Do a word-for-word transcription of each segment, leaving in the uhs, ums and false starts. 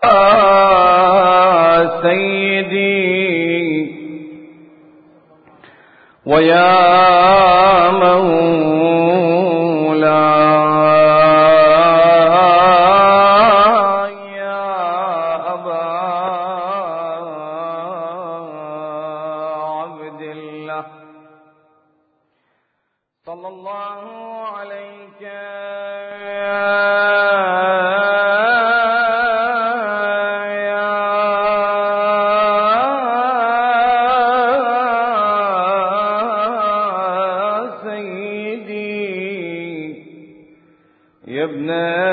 سيدي ويا مولاي يا أبا عبد الله صلى الله عليك يا ابن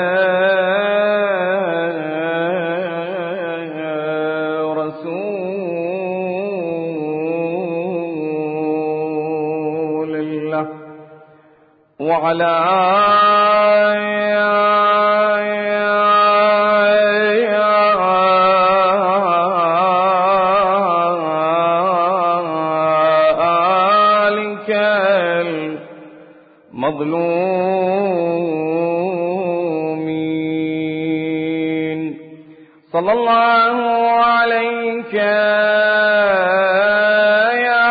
رسول الله وعلى آلك المظلومين صلى الله عليك يا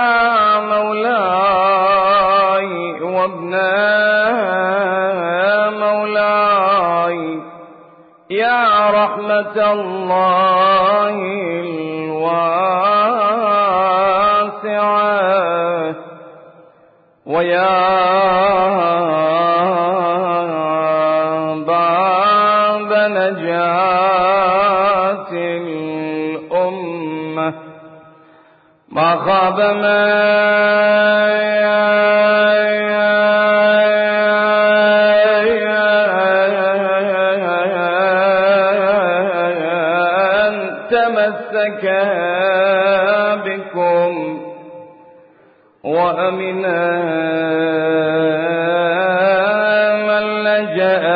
مولاي وابن مولاي يا رحمة الله الواسعة ويا باب نجاة الأمة ما خاب من تمسك بكم وأمنا من لجأ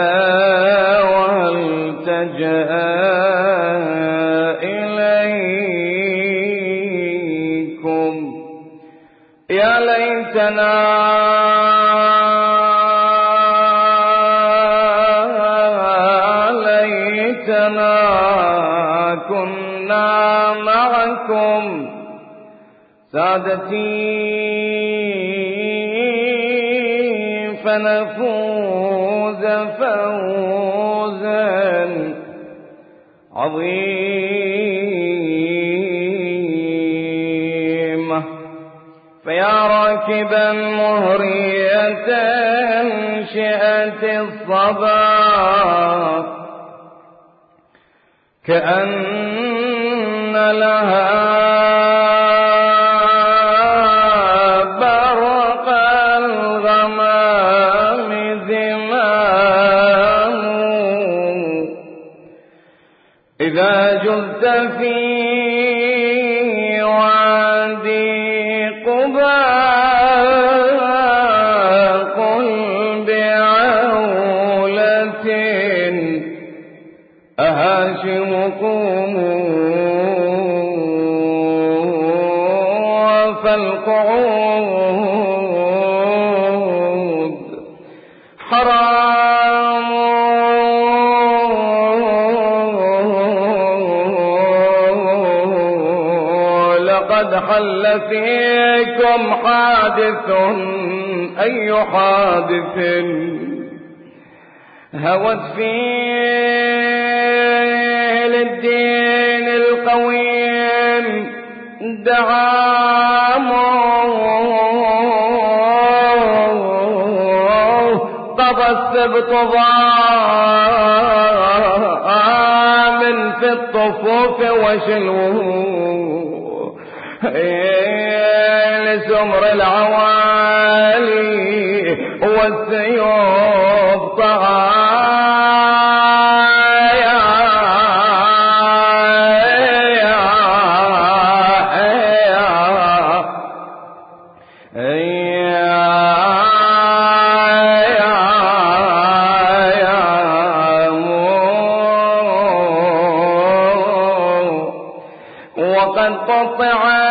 والتجأ إليكم يا ليتنا ليتنا كنا معكم سادتي فنفوز فوزا عظيما فيا راكبا مهرية شئة الصبا كأن لها إذا جلت في وادي قبى قل بعولة أهاشمكم فالقعود حرام قد حل فيكم حادث أي حادث هوت فيه للدين القويم دعامه طب السبط ضامن في الطفوف وشلوه لسمر العوالي والسيوف طغايا وقد قطعت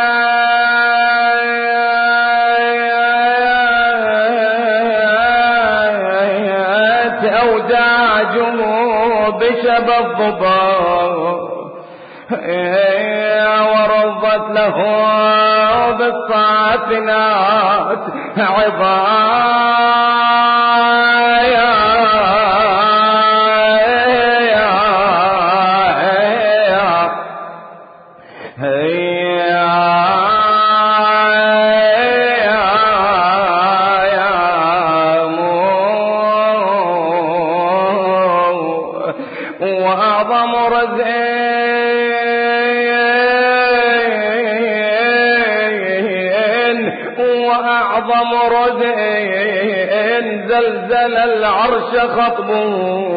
أوداجه بشب الضباب ورضت له بالصافنات عبايا وأعظم رزئين وأعظم رزئين زلزل العرش خطبه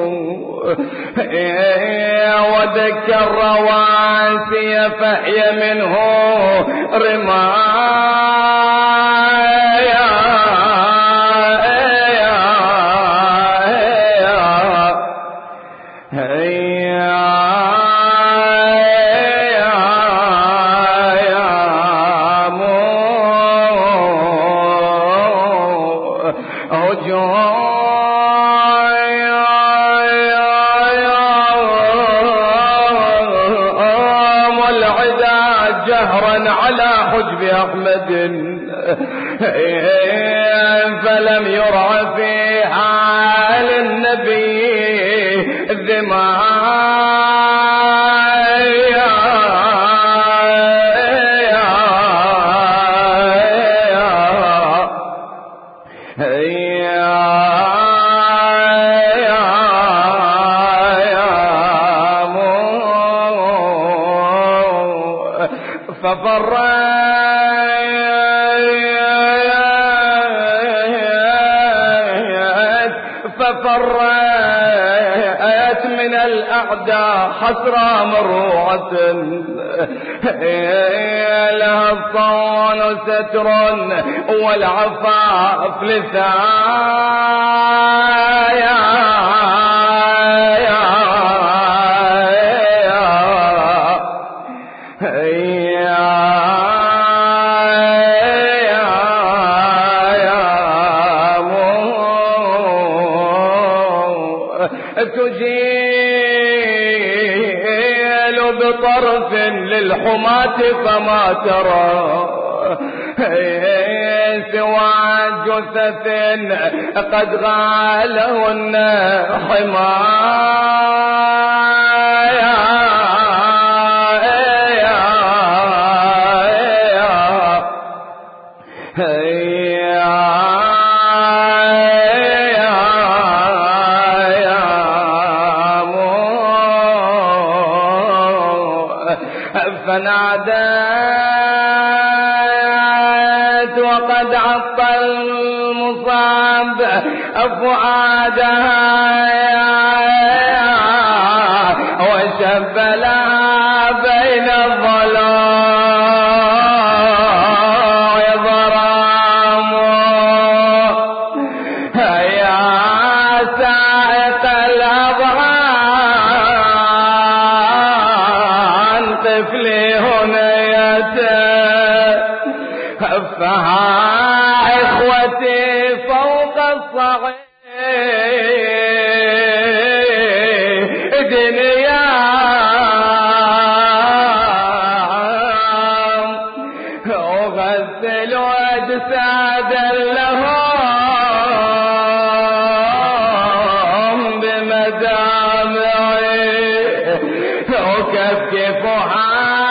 ودك الرواسي فهي منه رمايا على حجب أحمد فلم يرى في حال النبي ذمايا ففرت ففرت من الأعداء حسرى مروعة لها الصون ستر والعفاف لثايا تجيل بطرف للحماة فما ترى سوى جثث قد غالهن حمايا فنادت وقد عط المصاب فؤادها وشب لها بين الضلوع ظرام يا سائق الأضغان طفلي فها إخوتي فوق الصعيد نيام أغسل أجسادا لهم بمدامعي أكفكفها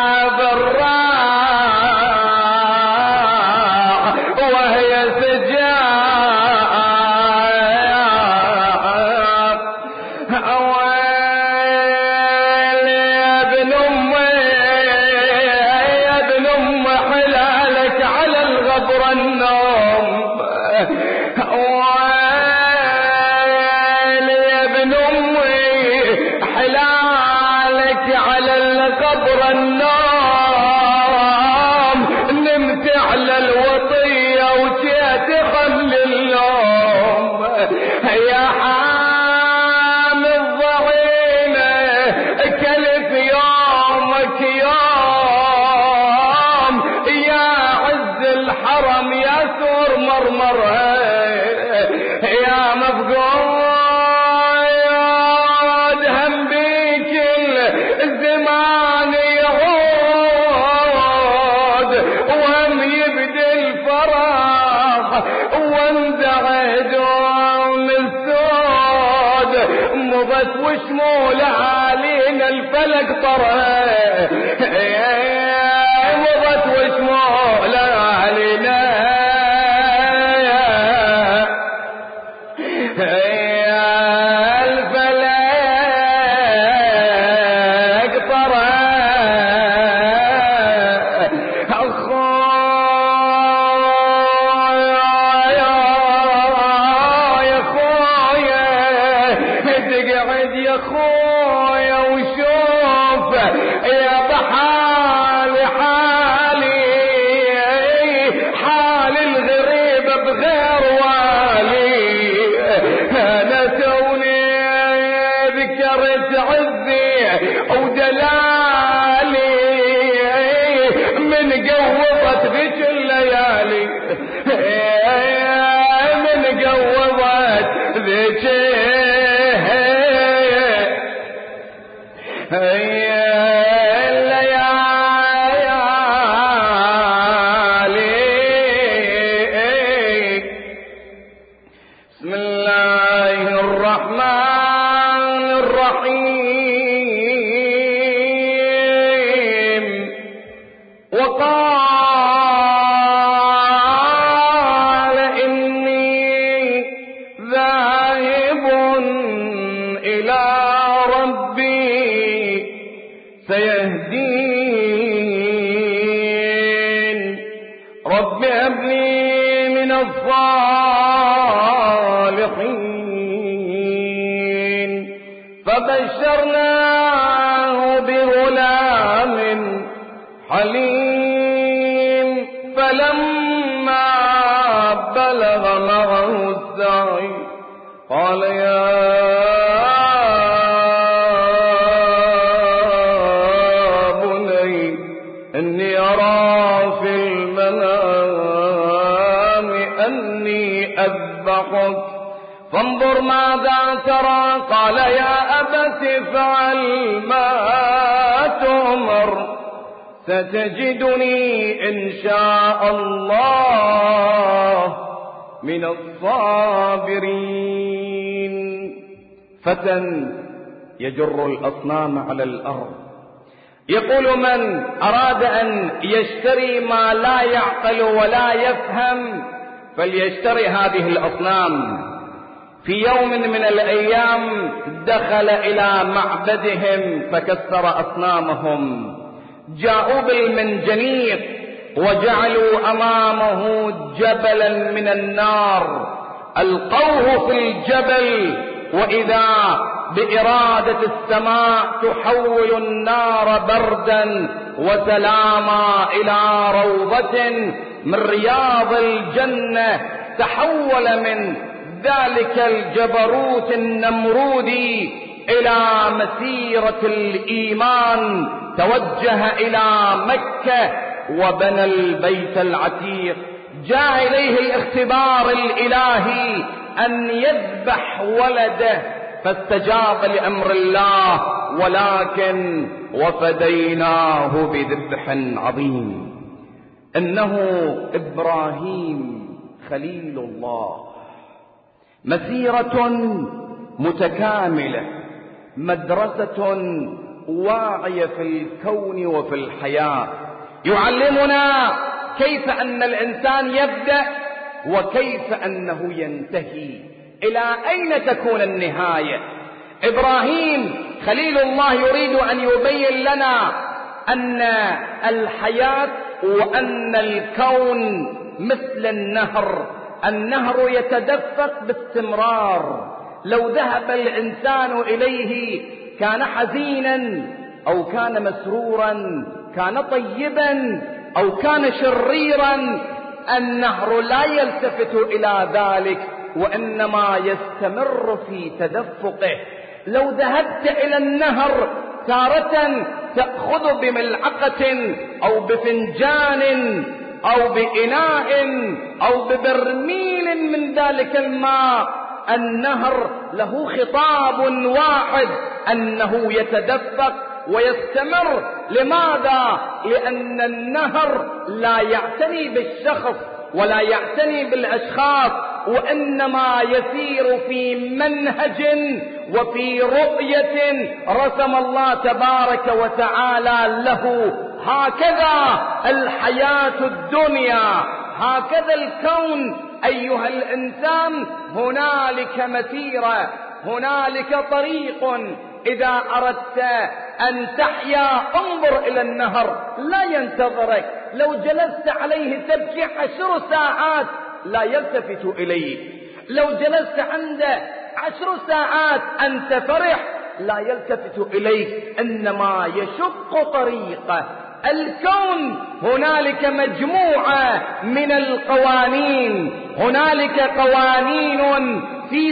يا مفقود هم بيك الزمان مضت وشمول علينا الفلك طرى، مضت وشمول علينا الفلك طرى. تقعد يا خويا وشوف يا بحالي حالي، حال الغريب بغير والي. انا توني ذكرت عزي ودلالي من قوضت ذيك الليالي، من قوضت ذيك الليالي. بسم الله الرحمن الرحيم. وقال إني ذاهب إلى ربي سيهدين. رب هب لي من الصالحين. فبشرناه بغلام حليم. فلما بلغ معه السعي قال يا إني أرى في المنام أني أذبحك فانظر ماذا ترى. قال يا أبت افعل ما تؤمر ستجدني إن شاء الله من الصابرين. فتى يجر الأصنام على الأرض يقول من أراد أن يشتري ما لا يعقل ولا يفهم فليشتري هذه الأصنام. في يوم من الأيام دخل إلى معبدهم فكسر أصنامهم. جاءوا بالمنجنيق وجعلوا أمامه جبلا من النار، ألقوه في الجبل وإذا بإرادة السماء تحول النار بردا وسلاما إلى روضة من رياض الجنة. تحول من ذلك الجبروت النمرودي إلى مسيرة الإيمان، توجه إلى مكة وبنى البيت العتيق. جاء إليه الاختبار الإلهي أن يذبح ولده فاستجاب لأمر الله، ولكن وفديناه بذبح عظيم. إنه إبراهيم خليل الله، مسيرة متكاملة، مدرسة واعية في الكون وفي الحياة، يعلمنا كيف أن الإنسان يبدأ وكيف أنه ينتهي، إلى أين تكون النهاية. إبراهيم خليل الله يريد أن يبين لنا أن الحياة وأن الكون مثل النهر، النهر يتدفق باستمرار. لو ذهب الإنسان إليه كان حزينا أو كان مسرورا، كان طيبا أو كان شريرا، النهر لا يلتفت إلى ذلك وإنما يستمر في تدفقه. لو ذهبت إلى النهر تارة تأخذ بملعقة أو بفنجان أو بإناء أو ببرميل من ذلك الماء، النهر له خطاب واحد أنه يتدفق ويستمر. لماذا؟ لأن النهر لا يعتني بالشخص ولا يعتني بالأشخاص، وإنما يسير في منهج وفي رؤية رسم الله تبارك وتعالى له. هكذا الحياة الدنيا، هكذا الكون أيها الإنسان. هنالك مسيرة، هنالك طريق. إذا أردت أن تحيا انظر إلى النهر، لا ينتظرك. لو جلست عليه تبكي عشر ساعات لا يلتفت إليك. لو جلست عنده عشر ساعات أنت فرح لا يلتفت إليك، إنما يشق طريقه. الكون هنالك مجموعة من القوانين، هنالك قوانين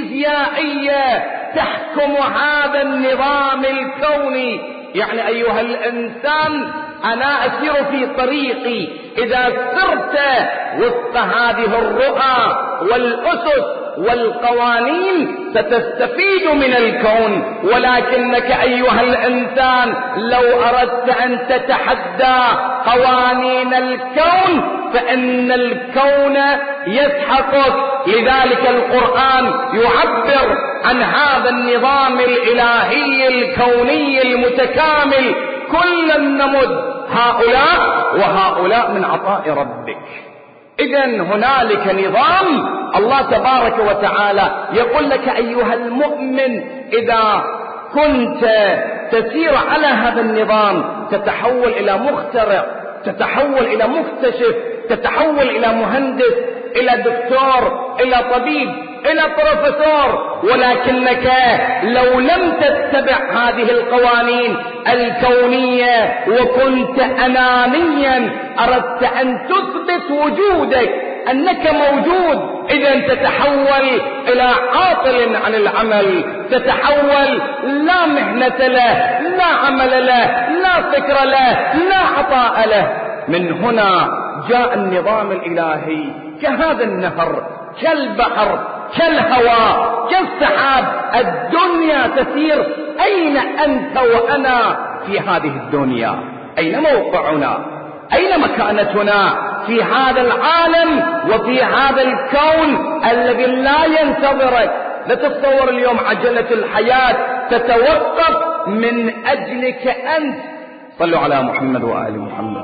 فيزيائية تحكم هذا النظام الكوني. يعني أيها الإنسان أنا أسير في طريقي، إذا سرت وسط هذه الرؤى والأسس والقوانين ستستفيد من الكون. ولكنك أيها الإنسان لو أردت أن تتحدى قوانين الكون فإن الكون يسحقك. لذلك القرآن يعبر عن هذا النظام الإلهي الكوني المتكامل: كلا نمد هؤلاء وهؤلاء من عطاء ربك. إذن هنالك نظام. الله تبارك وتعالى يقول لك أيها المؤمن إذا كنت تسير على هذا النظام تتحول إلى مخترع، تتحول إلى مكتشف، تتحول إلى مهندس، إلى دكتور، إلى طبيب، إلى بروفيسور. ولكنك لو لم تتبع هذه القوانين الكونية وكنت أنانيا أردت أن تثبت وجودك أنك موجود، إذن تتحول إلى عاطل عن العمل، تتحول لا مهنة له، لا عمل له، لا فكر له، لا عطاء له. من هنا جاء النظام الإلهي كهذا النهر، كالبحر، كالهواء، كالسحاب. الدنيا تسير. أين أنت وأنا في هذه الدنيا؟ أين موقعنا؟ أين مكانتنا في هذا العالم وفي هذا الكون الذي لا ينتظرك؟ لا تتصور اليوم عجلة الحياة تتوقف من أجلك أنت. صلوا على محمد وآل محمد.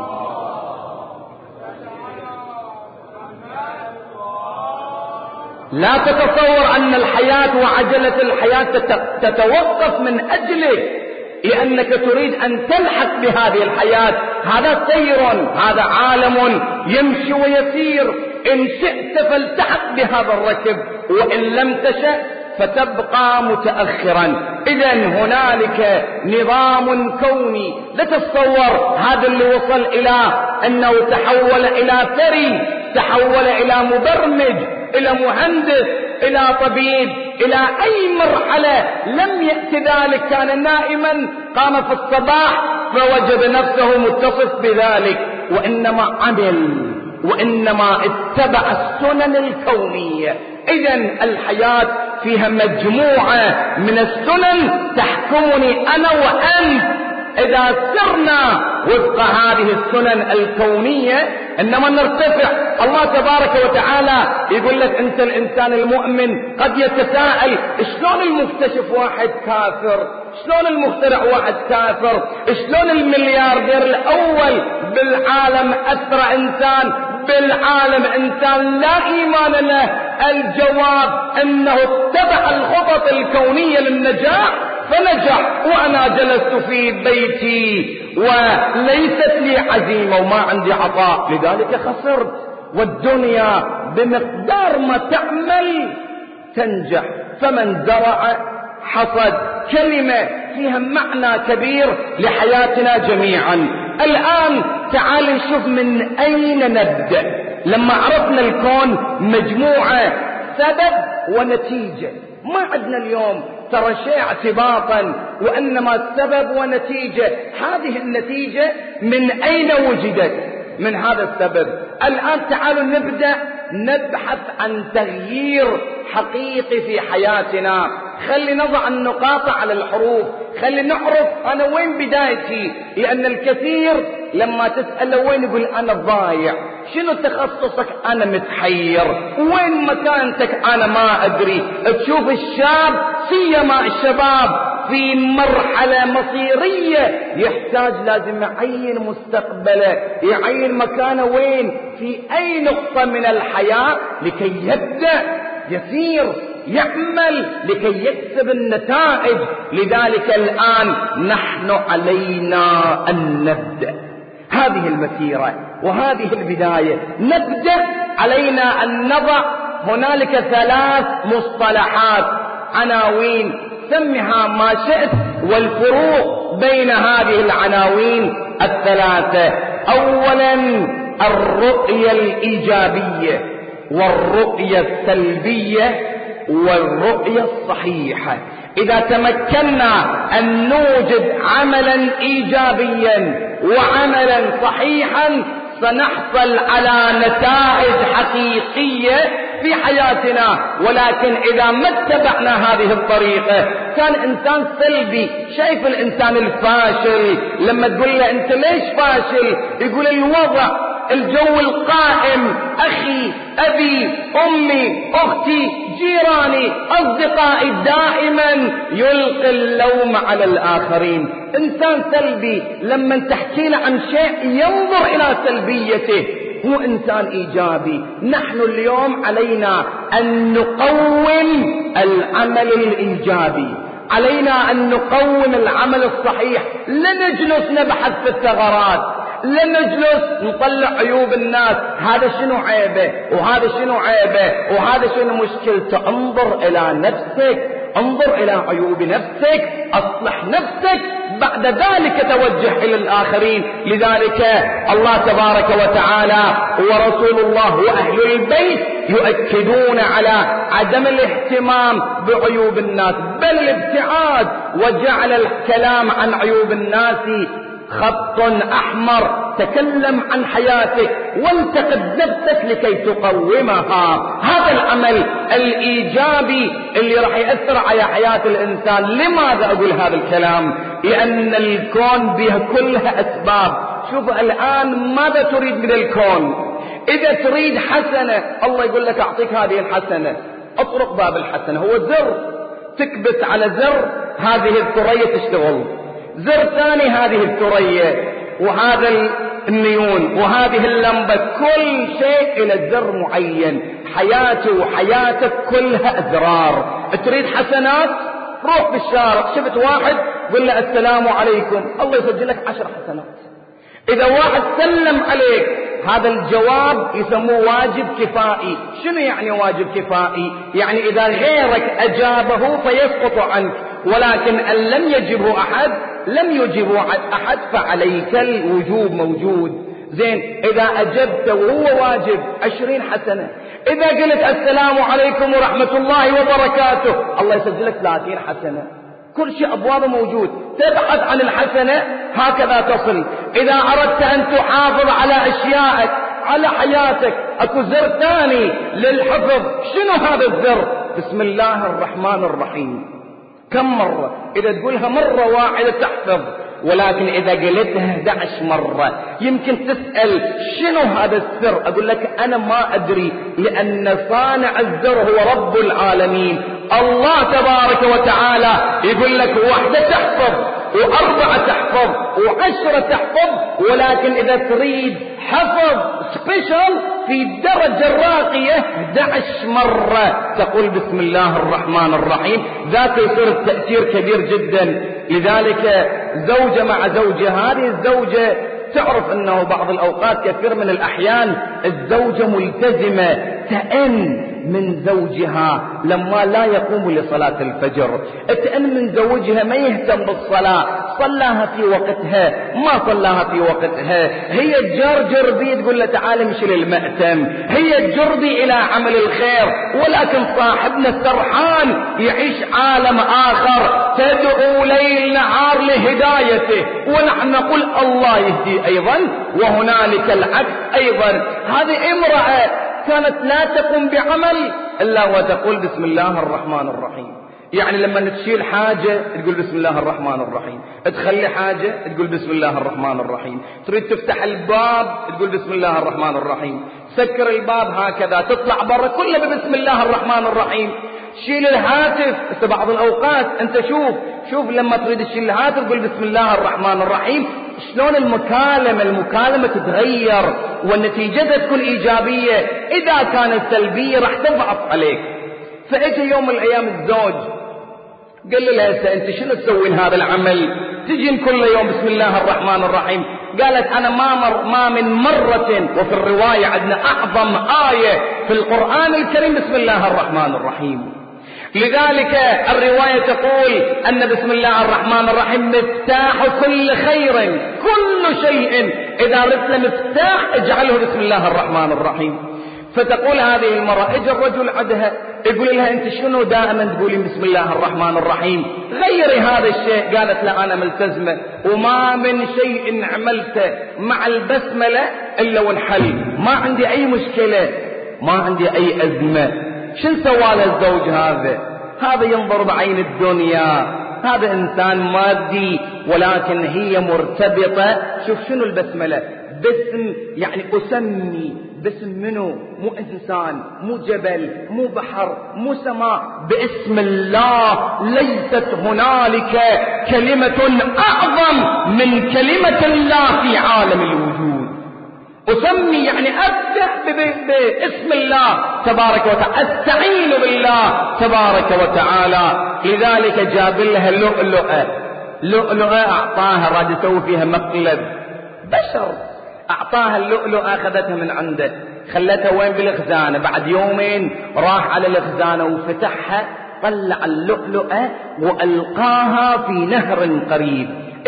لا تتصور أن الحياة وعجلة الحياة تتوقف من أجلك لأنك تريد أن تلحق بهذه الحياة. هذا سير، هذا عالم يمشي ويسير. إن شئت فالتحق بهذا الركب، وإن لم تشأ فتبقى متأخرا. إذن هنالك نظام كوني. لا تتصور هذا اللي وصل إلى أنه تحول إلى ثري، تحول إلى مبرمج، إلى مهندس، إلى طبيب، إلى أي مرحلة لم يأتي ذلك. كان نائما قام في الصباح فوجد نفسه متصف بذلك، وإنما عمل، وإنما اتبع السنن الكونية. إذن الحياة فيها مجموعة من السنن تحكمني أنا وأنت. إذا سرنا وفق هذه السنن الكونية إنما نرتفع. الله تبارك وتعالى يقول لك أنت الإنسان المؤمن قد يتساءل: شلون المكتشف واحد كافر؟ شلون المخترع واحد كافر؟ شلون الملياردير الأول بالعالم أسرع إنسان بالعالم إنسان لا إيمان له؟ الجواب أنه اتبع الخطط الكونية للنجاح فنجح. وأنا جلست في بيتي وليست لي عزيمة وما عندي عطاء لذلك خسرت. والدنيا بمقدار ما تعمل تنجح. فمن زرع حصد. كلمة فيها معنى كبير لحياتنا جميعا. الآن تعال نشوف من أين نبدأ. لما عرفنا الكون مجموعة سبب ونتيجة، ما عندنا اليوم ترى شيء اعتباطا، وإنما سبب ونتيجة. هذه النتيجة من أين وجدت؟ من هذا السبب. الآن تعالوا نبدأ نبحث عن تغيير حقيقي في حياتنا. خلي نضع النقاط على الحروف، خلي نعرف أنا وين بدايتي، لأن الكثير لما تسأله وين يقول أنا ضايع، شنو تخصصك أنا متحير، وين مكانتك أنا ما أدري. تشوف الشاب سيما الشباب في مرحلة مصيرية يحتاج لازم يعين مستقبله، يعين مكانه وين، في أي نقطة من الحياة لكي يبدأ يسير يعمل لكي يكسب النتائج. لذلك الآن نحن علينا أن نبدأ هذه المسيرة وهذه البداية. نبدأ علينا أن نضع هنالك ثلاث مصطلحات عناوين، سمها ما شئت، والفروق بين هذه العناوين الثلاثة. أولا الرؤية الإيجابية، والرؤية السلبية، والرؤية الصحيحة. إذا تمكنا أن نوجد عملا إيجابيا وعملا صحيحا سنحصل على نتائج حقيقية في حياتنا. ولكن إذا ما اتبعنا هذه الطريقة كان إنسان سلبي، شايف الإنسان الفاشل لما تقول له أنت ليش فاشل يقول الوضع، الجو القائم، أخي، أبي، أمي، أختي، جيراني، أصدقائي، دائما يلقي اللوم على الآخرين. إنسان سلبي لما تحكي له عن شيء ينظر إلى سلبيته، هو إنسان إيجابي. نحن اليوم علينا أن نقوم العمل الإيجابي، علينا أن نقوم العمل الصحيح. لا نجلس نبحث في الثغرات، لا نجلس نطلع عيوب الناس، هذا شنو عيبه وهذا شنو عيبه وهذا شنو مشكلته. انظر إلى نفسك، انظر إلى عيوب نفسك، أصلح نفسك، بعد ذلك توجه إلى الآخرين. لذلك الله تبارك وتعالى ورسول الله وأهل البيت يؤكدون على عدم الاهتمام بعيوب الناس، بل الابتعاد، وجعل الكلام عن عيوب الناس خط أحمر. تكلم عن حياتك وانتقد نفسك لكي تقومها. هذا العمل الإيجابي اللي راح يأثر على حياة الإنسان. لماذا أقول هذا الكلام؟ لأن الكون به كلها أسباب. شوف الآن ماذا تريد من الكون؟ إذا تريد حسنة الله يقول لك أعطيك هذه الحسنة، اطرق باب الحسنة، هو زر، تكبت على زر هذه الثريا تشتغل، زر ثاني هذه الثريا، وهذا النيون، وهذه اللمبة، كل شيء إلى زر معين. حياتي وحياتك كلها أزرار. تريد حسنات؟ روح بالشارع، شفت واحد قل له السلام عليكم، الله يسجلك عشر حسنات. إذا واحد سلم عليك، هذا الجواب يسموه واجب كفائي. شنو يعني واجب كفائي؟ يعني إذا غيرك أجابه فيسقط عنك، ولكن أن لم يجبه أحد لم يجبه أحد فعليك الوجوب موجود. زين، إذا أجبت وهو واجب عشرين حسنة. إذا قلت السلام عليكم ورحمة الله وبركاته الله يسجلك ثلاثين حسنة. كل شيء أبوابه موجود. تبحث عن الحسنة هكذا تصل. إذا أردت أن تحافظ على أشيائك، على حياتك، أكو زر ثاني للحفظ. شنو هذا الزر؟ بسم الله الرحمن الرحيم. كم مرة؟ إذا تقولها مرة واحدة تحفظ، ولكن إذا قلتها أحد عشر مرة يمكن تسأل شنو هذا السر؟ أقول لك أنا ما أدري، لأن صانع الزر هو رب العالمين الله تبارك وتعالى. يقول لك واحدة تحفظ، وأربعة تحفظ، وعشرة تحفظ، ولكن إذا تريد حفظ سبيشال في الدرجة الراقية أحد عشر مرة تقول بسم الله الرحمن الرحيم، ذاك يصير التأثير كبير جدا. لذلك زوجة مع زوجة، هذه الزوجة تعرف أنه بعض الأوقات كثير من الأحيان الزوجة ملتزمة تأن من زوجها لما لا يقوم لصلاة الفجر، تأن من زوجها ما يهتم بالصلاة، صلاها في وقتها ما صلاها في وقتها، هي تجرجر بي تقول له تعال امشي للمأتم، هي تجربي إلى عمل الخير، ولكن صاحبنا سرحان يعيش عالم آخر، تدعو ليل نهار لهدايته، ونحن نقول الله يهدي أيضا، وهنالك العكس أيضا. هذه امرأة كانت لا تقوم بعمل إلا وتقول بسم الله الرحمن الرحيم. يعني لما تشيل حاجة تقول بسم الله الرحمن الرحيم، تخلي حاجة تقول بسم الله الرحمن الرحيم، تريد تفتح الباب تقول بسم الله الرحمن الرحيم، سكر الباب هكذا، تطلع برا كله بسم الله الرحمن الرحيم. شيل الهاتف، بعض الأوقات أنت شوف شوف لما تريد تشيل الهاتف تقول بسم الله الرحمن الرحيم، شلون المكالمة المكالمة تتغير والنتيجة تكون إيجابية. إذا كانت سلبية راح تضعف عليك. فإجي يوم من الأيام الزوج قال لها أنت شنو تسوين هذا العمل؟ تجين كل يوم بسم الله الرحمن الرحيم. قالت أنا ما, مر ما من مرة، وفي الرواية عندنا أعظم آية في القرآن الكريم بسم الله الرحمن الرحيم. لذلك الرواية تقول أن بسم الله الرحمن الرحيم مفتاح كل خير، كل شيء إذا أردت مفتاح اجعله بسم الله الرحمن الرحيم. فتقول هذه المرأة اجى الرجل عدها يقول لها أنت شنو دائما تقولين بسم الله الرحمن الرحيم؟ غيري هذا الشيء. قالت لا أنا ملتزمة وما من شيء عملته مع البسملة إلا وانحل، ما عندي أي مشكلة، ما عندي أي أزمة. شن سوى الزوج هذا؟ هذا ينظر بعين الدنيا، هذا إنسان مادي، ولكن هي مرتبطة. شوف شنو البسملة؟ باسم، يعني أسمي باسم منو؟ مو إنسان، مو جبل، مو بحر، مو سماء، باسم الله. ليست هنالك كلمة أعظم من كلمة الله في عالم الوجود. أسمي يعني أبدأ باسم الله تبارك وتعالى، أستعين بالله تبارك وتعالى. لذلك جاب لها لؤلؤة، لؤلؤة أعطاها، راد يسوي فيها مقلب بشر، أعطاها اللؤلؤة أخذتها من عنده، خلتها وين؟ بالخزانة. بعد يومين راح على الخزانة وفتحها، طلع اللؤلؤة وألقاها في نهر قريب.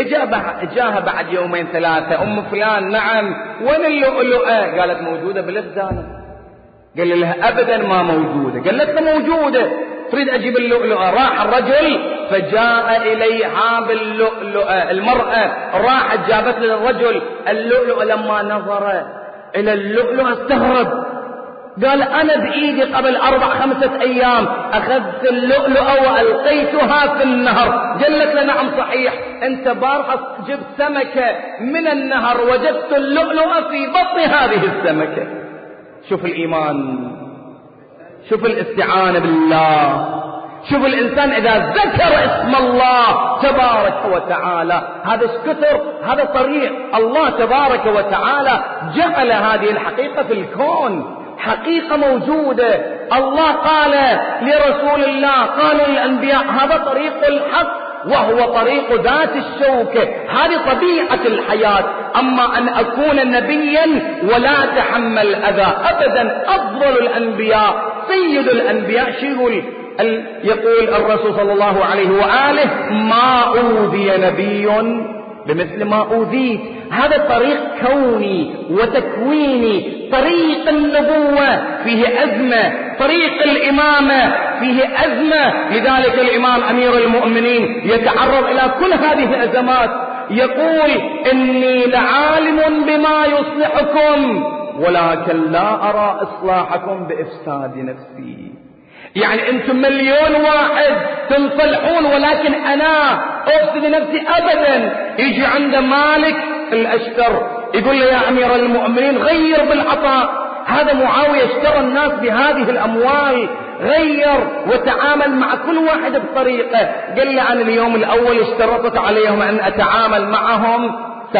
اجاها بعد يومين ثلاثة، أم فلان نعم وين اللؤلؤة؟ قالت موجودة بالخزانة. قال لها أبدا ما موجودة. قالت له موجودة، تريد أجيب اللؤلؤة. راح الرجل فجاء إليها باللؤلؤة، المرأة راحت جابت للرجل اللؤلؤة. لما نظر إلى اللؤلؤة استغرب، قال أنا بإيدي قبل أربع خمسة أيام أخذت اللؤلؤة وألقيتها في النهر. قالت له نعم صحيح، أنت بارحة جبت سمكة من النهر، وجدت اللؤلؤة في بطن هذه السمكة. شوف الإيمان، شوف الاستعانة بالله، شوف الإنسان إذا ذكر اسم الله تبارك وتعالى، هذا كثر، هذا طريق الله تبارك وتعالى جعل هذه الحقيقة في الكون، حقيقة موجودة. الله قال لرسول الله، قالوا للأنبياء هذا طريق الحق وهو طريق ذات الشوكة، هذه طبيعة الحياة. أما أن أكون نبيا ولا تحمل أذى أبدا. أفضل الأنبياء سيد الأنبياء شو يقول؟ يقول الرسول صلى الله عليه وآله ما أوذي نبي بمثل ما أوذيت. هذا طريق كوني وتكويني. طريق النبوة فيه أزمة، طريق الإمامة فيه أزمة. لذلك الإمام أمير المؤمنين يتعرض إلى كل هذه الأزمات، يقول إني لعالم بما يصلحكم ولكن لا أرى إصلاحكم بإفساد نفسي. يعني أنتم مليون واحد تنصلحون، ولكن أنا أفسد نفسي أبدا. يجي عند مالك الأشتر يقول له يا أمير المؤمنين غير بالعطاء. هذا معاوية اشترى الناس بهذه الأموال، غير وتعامل مع كل واحد بطريقة. قال لي أنا اليوم الأول اشترطت عليهم أن أتعامل معهم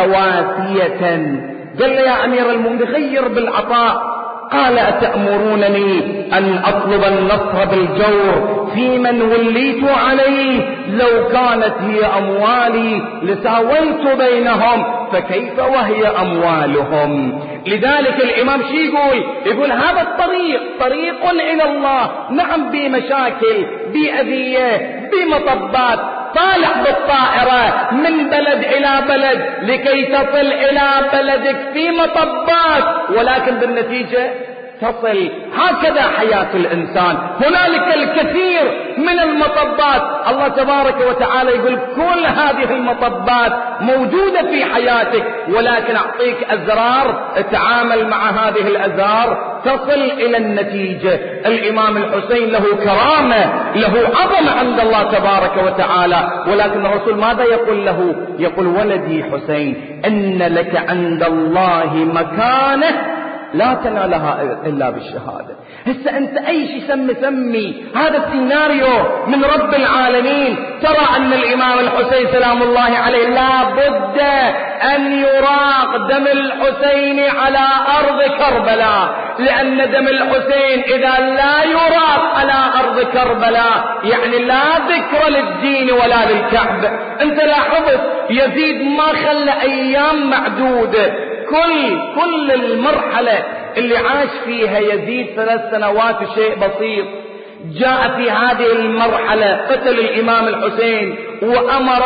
سواسية. قال لي يا أمير المؤمنين غير بالعطاء. قال أتأمرونني أن أطلب النصر بالجور في من وليت عليه؟ لو كانت هي أموالي لساويت بينهم، فكيف وهي أموالهم؟ لذلك الإمام شي يقول؟ يقول هذا الطريق طريق إلى الله، نعم بمشاكل، بأذية، بمطبات. طالع بالطائرة من بلد إلى بلد لكي تصل إلى بلدك في مطبات، ولكن بالنتيجة تصل. هكذا حياة الإنسان. هنالك الكثير من المطبات، الله تبارك وتعالى يقول كل هذه المطبات موجودة في حياتك، ولكن أعطيك أزرار تعامل مع هذه الأزرار تصل إلى النتيجة. الإمام الحسين له كرامة، له عظمة عند الله تبارك وتعالى، ولكن الرسول ماذا يقول له؟ يقول ولدي حسين إن لك عند الله مكانة لا تنالها إلا بالشهادة. هسه أنت أي شيء سمي سمي، هذا السيناريو من رب العالمين. ترى أن الإمام الحسين سلام الله عليه لا بد أن يراق دم الحسين على أرض كربلاء، لأن دم الحسين إذا لا يراق على أرض كربلاء يعني لا ذكر للدين ولا للكعبة. أنت لاحظت يزيد ما خلى أيام معدودة، كل كل المرحلة اللي عاش فيها يزيد ثلاث سنوات شيء بسيط، جاء في هذه المرحلة قتل الإمام الحسين وأمر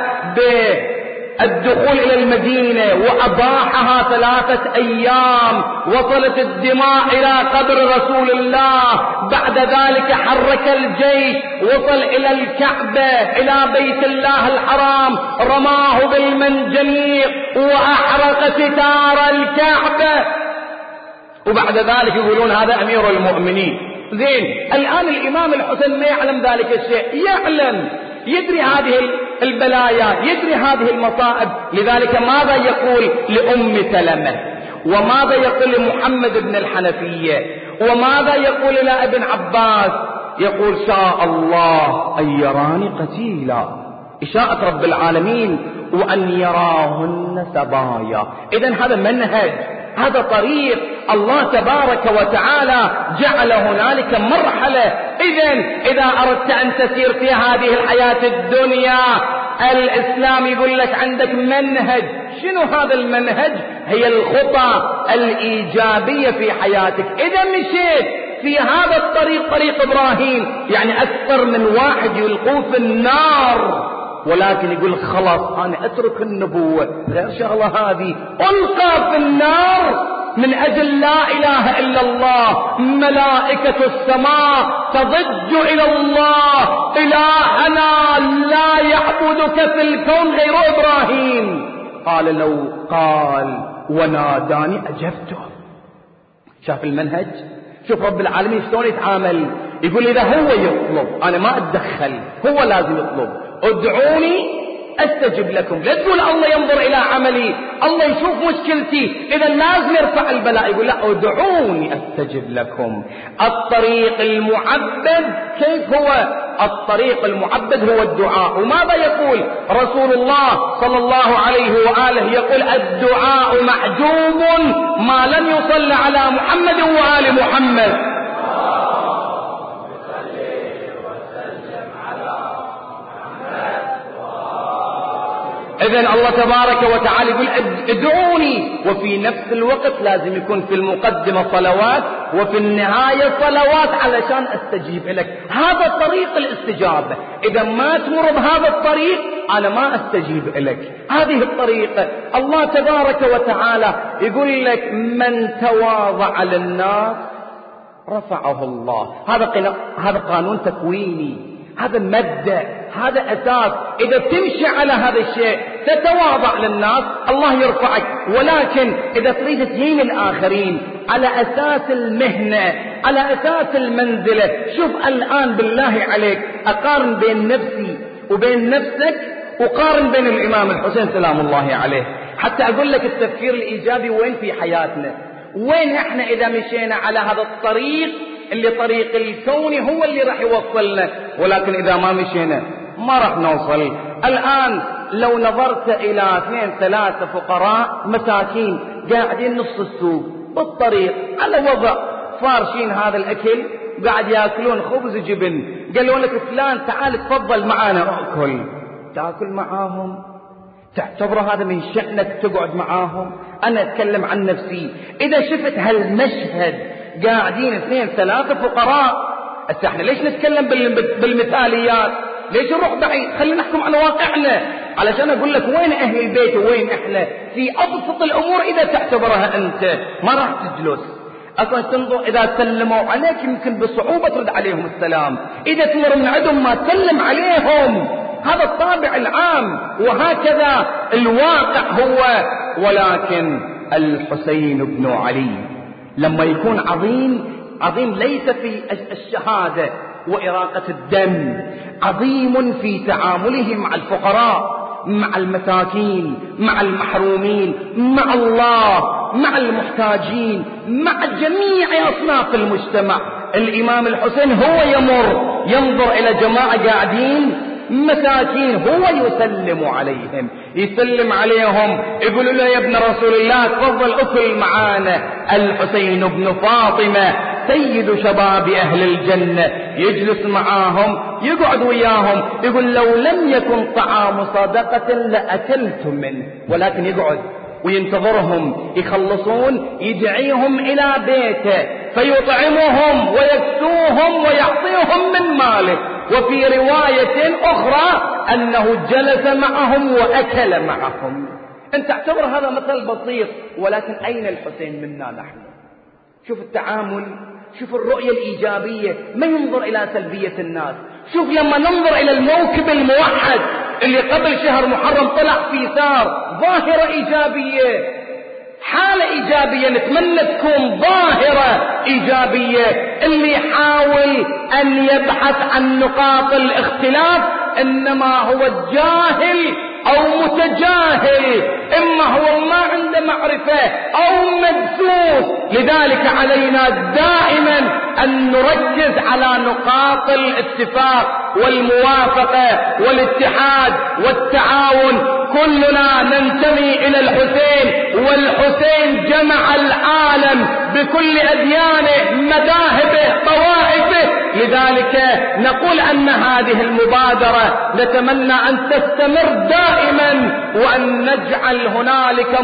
بالدخول إلى المدينة وأباحها ثلاثة أيام، وصلت الدماء إلى قبر رسول الله. بعد ذلك حرك الجيش، وصل إلى الكعبة إلى بيت الله الحرام، رماه بالمنجنيق وأحرق ستار الكعبة، وبعد ذلك يقولون هذا أمير المؤمنين. زين، الآن الإمام الحسين ما يعلم ذلك الشيء، يعلم يدري هذه البلايا، يدري هذه المصائب. لذلك ماذا يقول لأم سلمة، وماذا يقول لمحمد بن الحنفية، وماذا يقول إلى ابن عباس؟ يقول شاء الله أن يراني قتيلا، إشاءة رب العالمين، وأن يراهن سبايا. إذن هذا منهج، هذا طريق الله تبارك وتعالى جعل هنالك مرحلة. إذن إذا أردت أن تسير في هذه الحياة الدنيا، الإسلام يقول لك عندك منهج. شنو هذا المنهج؟ هي الخطى الإيجابية في حياتك. إذا مشيت في هذا الطريق، طريق إبراهيم، يعني أكثر من واحد يلقوه في النار، ولكن يقول خلاص أنا أترك النبوة، غير شغلة هذه، ألقى في النار من أجل لا إله إلا الله. ملائكة السماء تضج إلى الله، إلهنا لا يعبدك في الكون غير إبراهيم. قال لو قال وناداني أجبته. شاف المنهج؟ شوف رب العالمين شلون يتعامل. يقول إذا هو يطلب أنا ما أتدخل، هو لازم يطلب. ادعوني استجب لكم. لا تقول الله ينظر الى عملي، الله يشوف مشكلتي، اذا لازم يرفع البلاء. يقول لا، ادعوني استجب لكم. الطريق المعبد كيف هو؟ الطريق المعبد هو الدعاء. وماذا يقول رسول الله صلى الله عليه وآله؟ يقول الدعاء محجوب ما لم يصل على محمد وآل محمد. إذن الله تبارك وتعالى يقول ادعوني، وفي نفس الوقت لازم يكون في المقدمة صلوات وفي النهاية صلوات علشان استجيب لك. هذا طريق الاستجابة. إذا ما تمر بهذا الطريق أنا ما استجيب لك. هذه الطريقة. الله تبارك وتعالى يقول لك من تواضع للناس رفعه الله. هذا هذا قانون تكويني، هذا مبدأ، هذا أساس. إذا تمشي على هذا الشيء تتواضع للناس الله يرفعك. ولكن إذا تريد تهين الآخرين على أساس المهنة، على أساس المنزلة، شوف الآن بالله عليك أقارن بين نفسي وبين نفسك، وقارن بين الإمام الحسين سلام الله عليه، حتى أقول لك التفكير الإيجابي وين في حياتنا. وين احنا إذا مشينا على هذا الطريق اللي طريق الكون هو اللي راح يوصلنا، ولكن إذا ما مشينا ما راح نوصل. الآن لو نظرت إلى اثنين ثلاثة فقراء مساكين قاعدين نص السوق بالطريق على وضع فارشين هذا الأكل، قاعد يأكلون خبز وجبن، قالوا لك فلان تعال تفضل معانا أكل، تأكل معاهم؟ تعتبر هذا من شأنك تقعد معاهم؟ أنا أتكلم عن نفسي. إذا شفت هالمشهد قاعدين اثنين ثلاثة فقراء، هسه احنا ليش نتكلم بالمثاليات؟ ليش نروح بعيد؟ خلينا نحكم عن واقعنا، علشان اقول لك وين اهل البيت ووين احنا في ابسط الامور. اذا تعتبرها انت ما راح تجلس. أصلا تنظر إذا سلموا عليك يمكن بصعوبة ترد عليهم السلام، إذا تمر من عندهم ما تسلم عليهم. هذا الطابع العام وهكذا الواقع هو. ولكن الحسين بن علي لما يكون عظيم، عظيم ليس في الشهادة وإراقة الدم، عظيم في تعامله مع الفقراء، مع المساكين، مع المحرومين، مع الله، مع المحتاجين، مع جميع أصناف المجتمع. الإمام الحسين هو يمر ينظر إلى جماعة قاعدين مساكين، هو يسلم عليهم، يسلم عليهم، يقول له يا ابن رسول الله تفضل أكل معانا. الحسين بن فاطمة سيد شباب أهل الجنة يجلس معاهم، يقعد وياهم، يقول لو لم يكن طعام صدقة لأكلت منه، ولكن يقعد وينتظرهم يخلصون، يدعيهم إلى بيته فيطعمهم ويكسوهم ويعطيهم من ماله. وفي رواية أخرى أنه جلس معهم وأكل معهم. أنت اعتبر هذا مثل بسيط، ولكن أين الحسين منا نحن؟ شوف التعامل، شوف الرؤية الإيجابية، ما ينظر إلى سلبية الناس. شوف لما ننظر إلى الموكب الموحد اللي قبل شهر محرم طلع في ثار، ظاهرة إيجابية، حالة إيجابية، نتمنى تكون ظاهرة إيجابية. اللي يحاول أن يبحث عن نقاط الاختلاف إنما هو جاهل أو متجاهل، إما هو ما عنده معرفة أو مدسوس. لذلك علينا دائما أن نركز على نقاط الاتفاق والموافقة والاتحاد والتعاون. كلنا ننتمي إلى الحسين، والحسين جمع العالم بكل أديانه، مذاهبه، طوائفه. لذلك نقول أن هذه المبادرة نتمنى أن تستمر دائما، وأن نجعل هنالك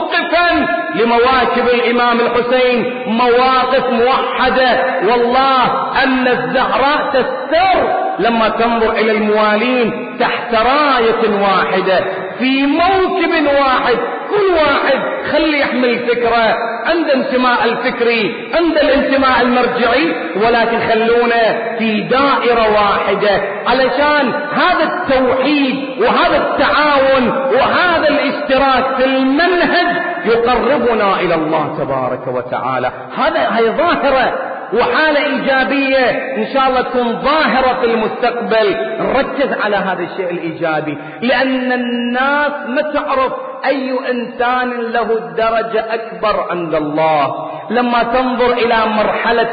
موقفا لمواكب الإمام الحسين، مواقف موحدة. والله أن الزهراء تستر لما تنظر إلى الموالين تحت راية واحدة في موكب واحد، كل واحد خلي يحمل فكرة، عند انتماء الفكري، عند الانتماء المرجعي، ولكن خلونا في دائرة واحدة، علشان هذا التوحيد وهذا التعاون وهذا الاشتراك في المنهج يقربنا إلى الله تبارك وتعالى. هذا هي ظاهرة وحالة إيجابية إن شاء الله تكون ظاهرة في المستقبل. نركز على هذا الشيء الإيجابي، لأن الناس ما تعرف أي إنسان له الدرجة أكبر عند الله. لما تنظر إلى مرحلة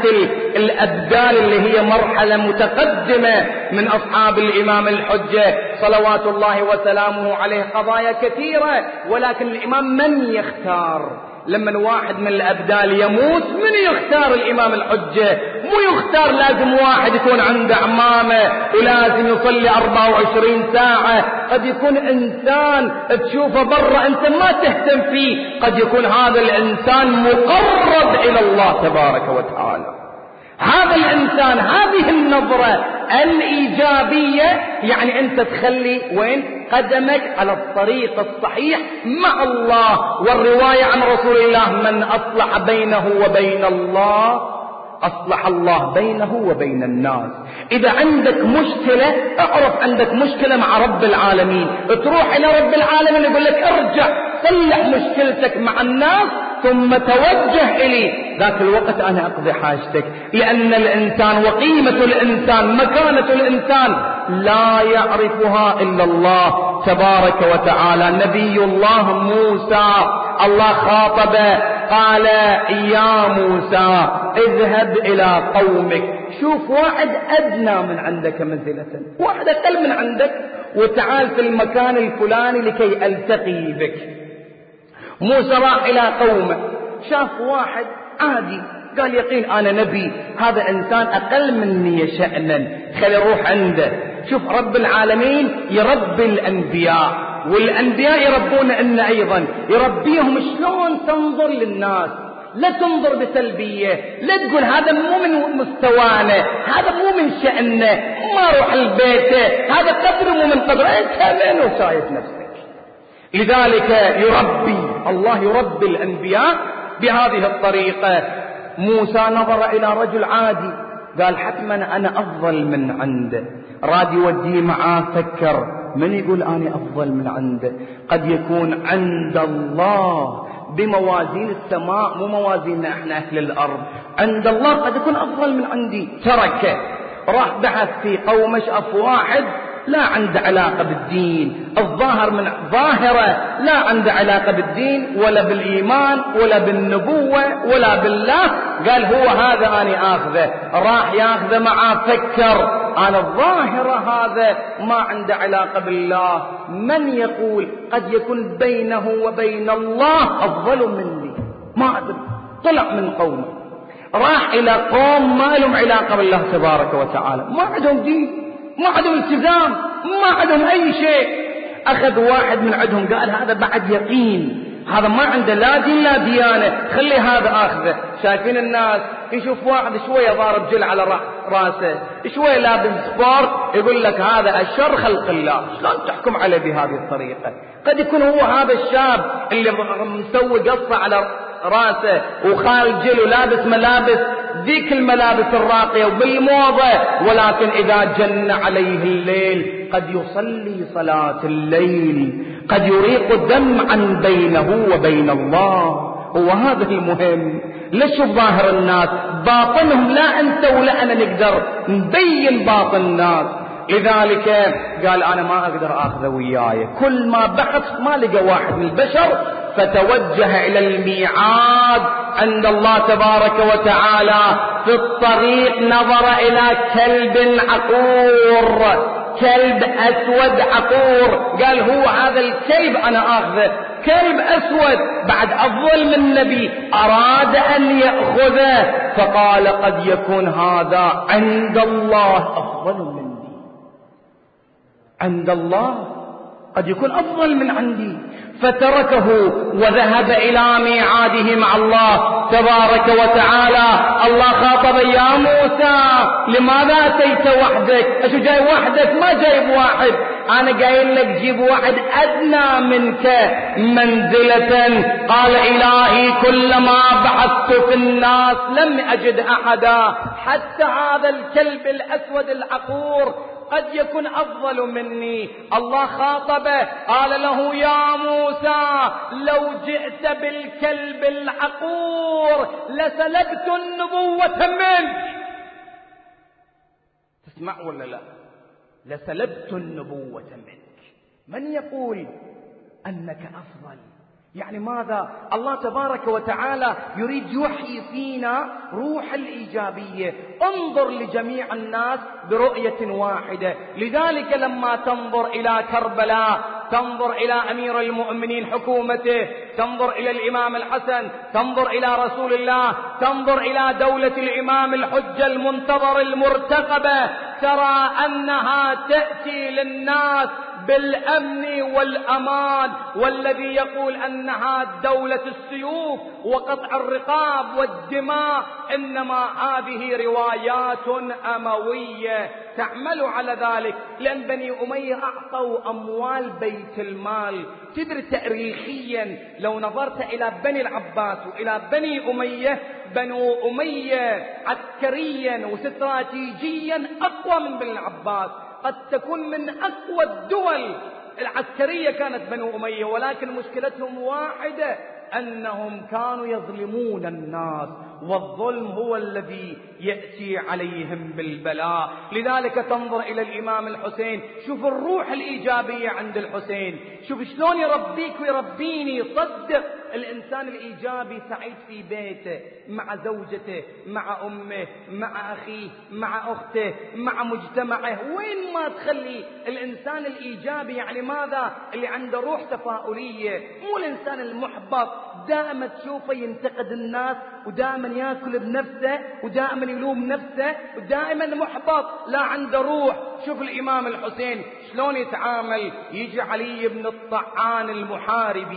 الأبدال اللي هي مرحلة متقدمة من أصحاب الإمام الحجة صلوات الله وسلامه عليه، قضايا كثيرة، ولكن الإمام من يختار؟ لما واحد من الأبدال يموت من يختار الإمام الحجة؟ مو يختار لازم واحد يكون عنده عمامة ولازم يصلي أربعة وعشرين ساعة. قد يكون إنسان تشوفه برا أنت ما تهتم فيه، قد يكون هذا الإنسان مقرب إلى الله تبارك وتعالى. هذا الإنسان، هذه النظرة الإيجابية، يعني أنت تخلي وين قدمك على الطريق الصحيح مع الله. والرواية عن رسول الله: من أصلح بينه وبين الله أصلح الله بينه وبين الناس. إذا عندك مشكلة، اعرف عندك مشكلة مع رب العالمين، تروح إلى رب العالمين يقول لك ارجع صلح مشكلتك مع الناس ثم توجه إلي، ذاك الوقت أنا أقضي حاجتك. لأن الإنسان وقيمة الإنسان، مكانة الإنسان لا يعرفها إلا الله تبارك وتعالى. نبي الله موسى الله خاطبه قال: يا موسى اذهب إلى قومك. شوف واحد أدنى من عندك منزلة، واحد أقل من عندك، وتعال في المكان الفلاني لكي ألتقي بك. موسى راح إلى قومه، شاف واحد عادي، قال يقين أنا نبي، هذا إنسان أقل مني شأنا، خلي روح عنده. شوف رب العالمين يربي الأنبياء، والأنبياء يربون إن أيضا يربيهم. شلون تنظر للناس؟ لا تنظر بسلبية، لا تقول هذا مو من مستوانا، هذا مو من شأننا، ما روح البيت، هذا قدر مو من قدر، انت منو شايف نفسك؟ لذلك يربي الله، يربي الأنبياء بهذه الطريقة. موسى نظر إلى رجل عادي قال حتما أنا أفضل من عنده، راد يوديه معاه، فكر من يقول أنا أفضل من عنده؟ قد يكون عند الله بموازين السماء مو موازيننا احنا أهل الأرض، عند الله قد يكون أفضل من عندي. تركه راح بحث في قومه، شاف واحد لا عنده علاقة بالدين، الظاهر من ظاهرة لا عنده علاقة بالدين ولا بالإيمان ولا بالنبوة ولا بالله، قال هو هذا أنا آخذه، راح ياخذه معاه، فكر أنا الظاهرة هذا ما عنده علاقة بالله، من يقول قد يكون بينه وبين الله أفضل مني، ما أدري. طلع من قومه راح إلى قوم ما لهم علاقة بالله تبارك وتعالى، ما عندهم دين، ما عندهم التزام، ما عندهم أي شيء. أخذ واحد من عندهم قال هذا بعد يقين، هذا ما عنده لا دين لا ديانة، خلي هذا آخذه. شايفين الناس يشوف واحد شوية ضارب جل على راسه، شوية لابس سبورت، يقول لك هذا أشر خلق الله، شلون تحكم عليه بهذه الطريقة؟ قد يكون هو هذا الشاب اللي مسوي قصة على راسه وخال جل ولابس ملابس ذيك الملابس الراقية وبالموضة، ولكن إذا جن عليه الليل قد يصلي صلاة الليل، قد يريق الدم عن بينه وبين الله. وهذا المهم. ليش ظاهر الناس باطنهم لا أنت ولا أنا نقدر نبين باطن الناس؟ لذلك قال أنا ما أقدر أخذ وياي. كل ما بحث ما لقى واحد من البشر، فتوجه إلى الميعاد عند الله تبارك وتعالى. في الطريق نظر إلى كلب عقور، كلب أسود عقور، قال هو هذا الكلب أنا أخذه، كلب أسود بعد أفضل من النبي، أراد أن يأخذه، فقال قد يكون هذا عند الله أفضل مني، عند الله قد يكون أفضل من عندي. فتركه وذهب إلى ميعاده مع الله تبارك وتعالى. الله خاطب يا موسى لماذا أتيت وحدك؟ أشو جاي وحدك؟ ما جايب واحد، أنا قايل لك جيب واحد أدنى منك منزلة. قال إلهي كلما بحثت في الناس لم أجد أحدا، حتى هذا الكلب الأسود العقور قد يكون أفضل مني. الله خاطبه قال له يا موسى لو جئت بالكلب العقور لسلبت النبوة منك. تسمع ولا لا؟ لسلبت النبوة منك. من يقول أنك أفضل؟ يعني ماذا؟ الله تبارك وتعالى يريد يحيي فينا روح الإيجابية. انظر لجميع الناس برؤية واحدة. لذلك لما تنظر إلى كربلاء، تنظر إلى أمير المؤمنين حكومته، تنظر إلى الإمام الحسن، تنظر إلى رسول الله، تنظر إلى دولة الإمام الحجة المنتظر المرتقبة، ترى أنها تأتي للناس بالأمن والأمان. والذي يقول أنها دولة السيوف وقطع الرقاب والدماء إنما هذه روايات أموية تعمل على ذلك، لأن بني أمية أعطوا أموال بيت المال. تدري تاريخيا لو نظرت إلى بني العباس وإلى بني أمية، بنو أمية عسكريا واستراتيجيا أقوى من بني العباس، قد تكون من أقوى الدول العسكرية كانت بنو أمية، ولكن مشكلتهم واحدة، أنهم كانوا يظلمون الناس، والظلم هو الذي يأتي عليهم بالبلاء. لذلك تنظر إلى الإمام الحسين، شوف الروح الإيجابية عند الحسين، شوف شلون يربيك ويربيني. صدق الإنسان الإيجابي سعيد في بيته مع زوجته، مع أمه، مع أخيه، مع أخته، مع مجتمعه. وين ما تخلي الإنسان الإيجابي، يعني ماذا؟ اللي عنده روح تفاؤلية، مو الإنسان المحبط دائما تشوفه ينتقد الناس ودائما يأكل بنفسه ودائما يلوم نفسه ودائما محبط، لا عنده روح. شوف الإمام الحسين شلون يتعامل. يجي علي بن الطعان المحاربي،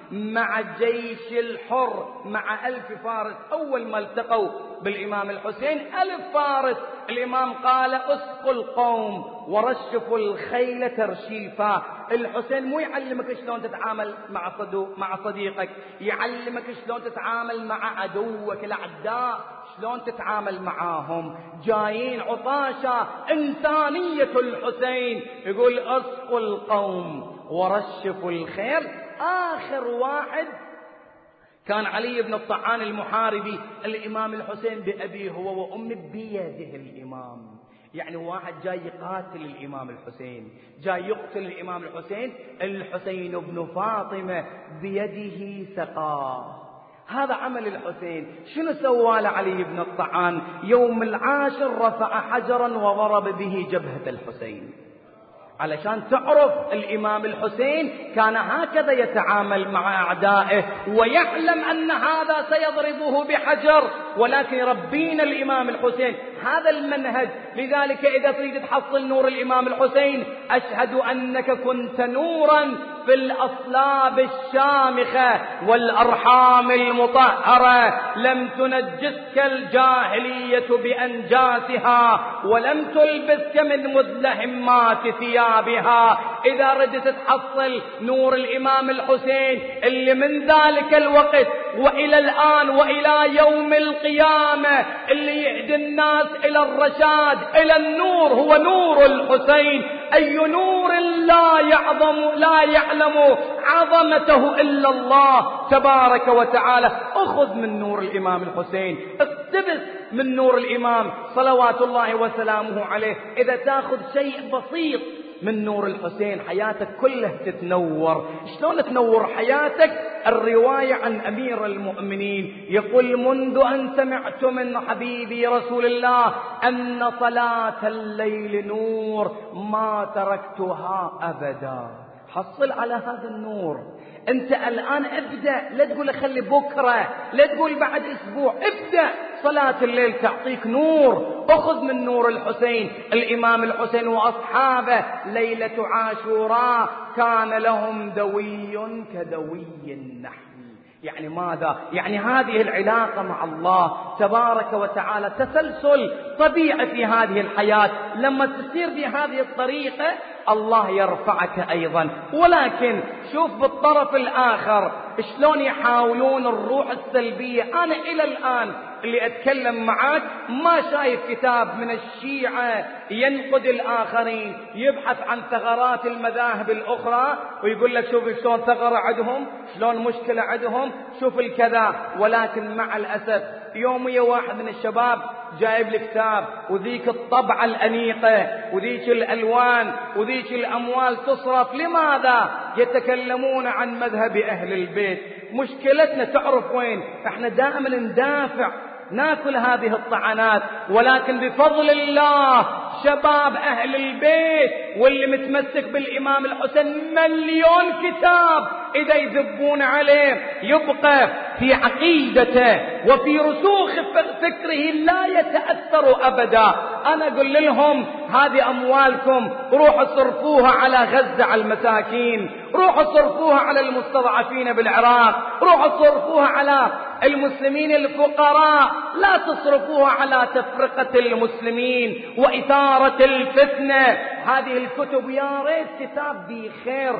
مع جيش الحر مع ألف فارس. أول ما التقوا بالإمام الحسين ألف فارس، الإمام قال اسقوا القوم ورشفوا الخيل ترشيفا. الحسين مو يعلمك شلون تتعامل مع صدوق مع صديقك، يعلمك شلون تتعامل مع عدوك الأعداء، شلون تتعامل معاهم. جايين عطاشا، إنسانية الحسين، يقول اسقوا القوم ورشفوا الخيل. آخر واحد كان علي بن الطعان المحاربي. الإمام الحسين بأبيه هو وأمه بيده الإمام، يعني واحد جاي يقاتل الإمام الحسين، جاي يقتل الإمام الحسين، الحسين بن فاطمة بيده سقاه. هذا عمل الحسين. شنو سوى لعلي بن الطعان؟ يوم العاشر رفع حجرا وضرب به جبهة الحسين، علشان تعرف الإمام الحسين كان هكذا يتعامل مع أعدائه، ويعلم أن هذا سيضربه بحجر، ولكن يربينا الإمام الحسين هذا المنهج. لذلك إذا تريد تحصل نور الإمام الحسين، أشهد أنك كنت نورا في الأصلاب الشامخة والأرحام المطهرة، لم تنجسك الجاهلية بأنجاسها، ولم تلبسك من مزدحمات ثيابها. إذا ردت تحصل نور الإمام الحسين اللي من ذلك الوقت وإلى الآن وإلى يوم القيامة اللي يهدي الناس إلى الرشاد إلى النور، هو نور الحسين. أي نور لا يعظم لا يعلم عظمته إلا الله تبارك وتعالى. أخذ من نور الإمام الحسين، اقتبس من نور الإمام صلوات الله وسلامه عليه. إذا تأخذ شيء بسيط من نور الحسين حياتك كلها تتنور. شلون تنور حياتك؟ الرواية عن أمير المؤمنين يقول منذ أن سمعت من حبيبي رسول الله أن صلاة الليل نور ما تركتها أبدا. حصل على هذا النور. أنت الآن ابدأ، لا تقول خلي بكرة، لا تقول بعد أسبوع، ابدأ. صلاة الليل تعطيك نور. أخذ من نور الحسين. الإمام الحسين وأصحابه ليلة عاشوراء كان لهم دوي كدوي النحل. يعني ماذا؟ يعني هذه العلاقة مع الله تبارك وتعالى، تسلسل طبيعي في هذه الحياة. لما تسير بهذه الطريقة الله يرفعك أيضا. ولكن شوف بالطرف الآخر شلون يحاولون الروح السلبية. أنا إلى الآن اللي أتكلم معك ما شايف كتاب من الشيعة ينقد الآخرين، يبحث عن ثغرات المذاهب الأخرى ويقول لك شوف شلون ثغرة عندهم، شلون مشكلة عندهم، شوف الكذا. ولكن مع الأسف يوميا واحد من الشباب جايب لي كتاب، وذيك الطبعة الأنيقة وذيك الألوان وذيك الأموال تصرف. لماذا؟ يتكلمون عن مذهب أهل البيت. مشكلتنا تعرف وين؟ احنا دائما ندافع، ناكل هذه الطعنات، ولكن بفضل الله شباب أهل البيت واللي متمسك بالإمام الحسين مليون كتاب إذا يذبون عليه يبقى في عقيدته وفي رسوخ فكره لا يتأثر أبدا. أنا أقول لهم هذه أموالكم روحوا صرفوها على غزة على المساكين، روحوا صرفوها على المستضعفين بالعراق، روحوا صرفوها على المسلمين الفقراء، لا تصرفوها على تفرقة المسلمين وإثارة الفتنة. هذه الكتب يا ريت كتاب ذي خير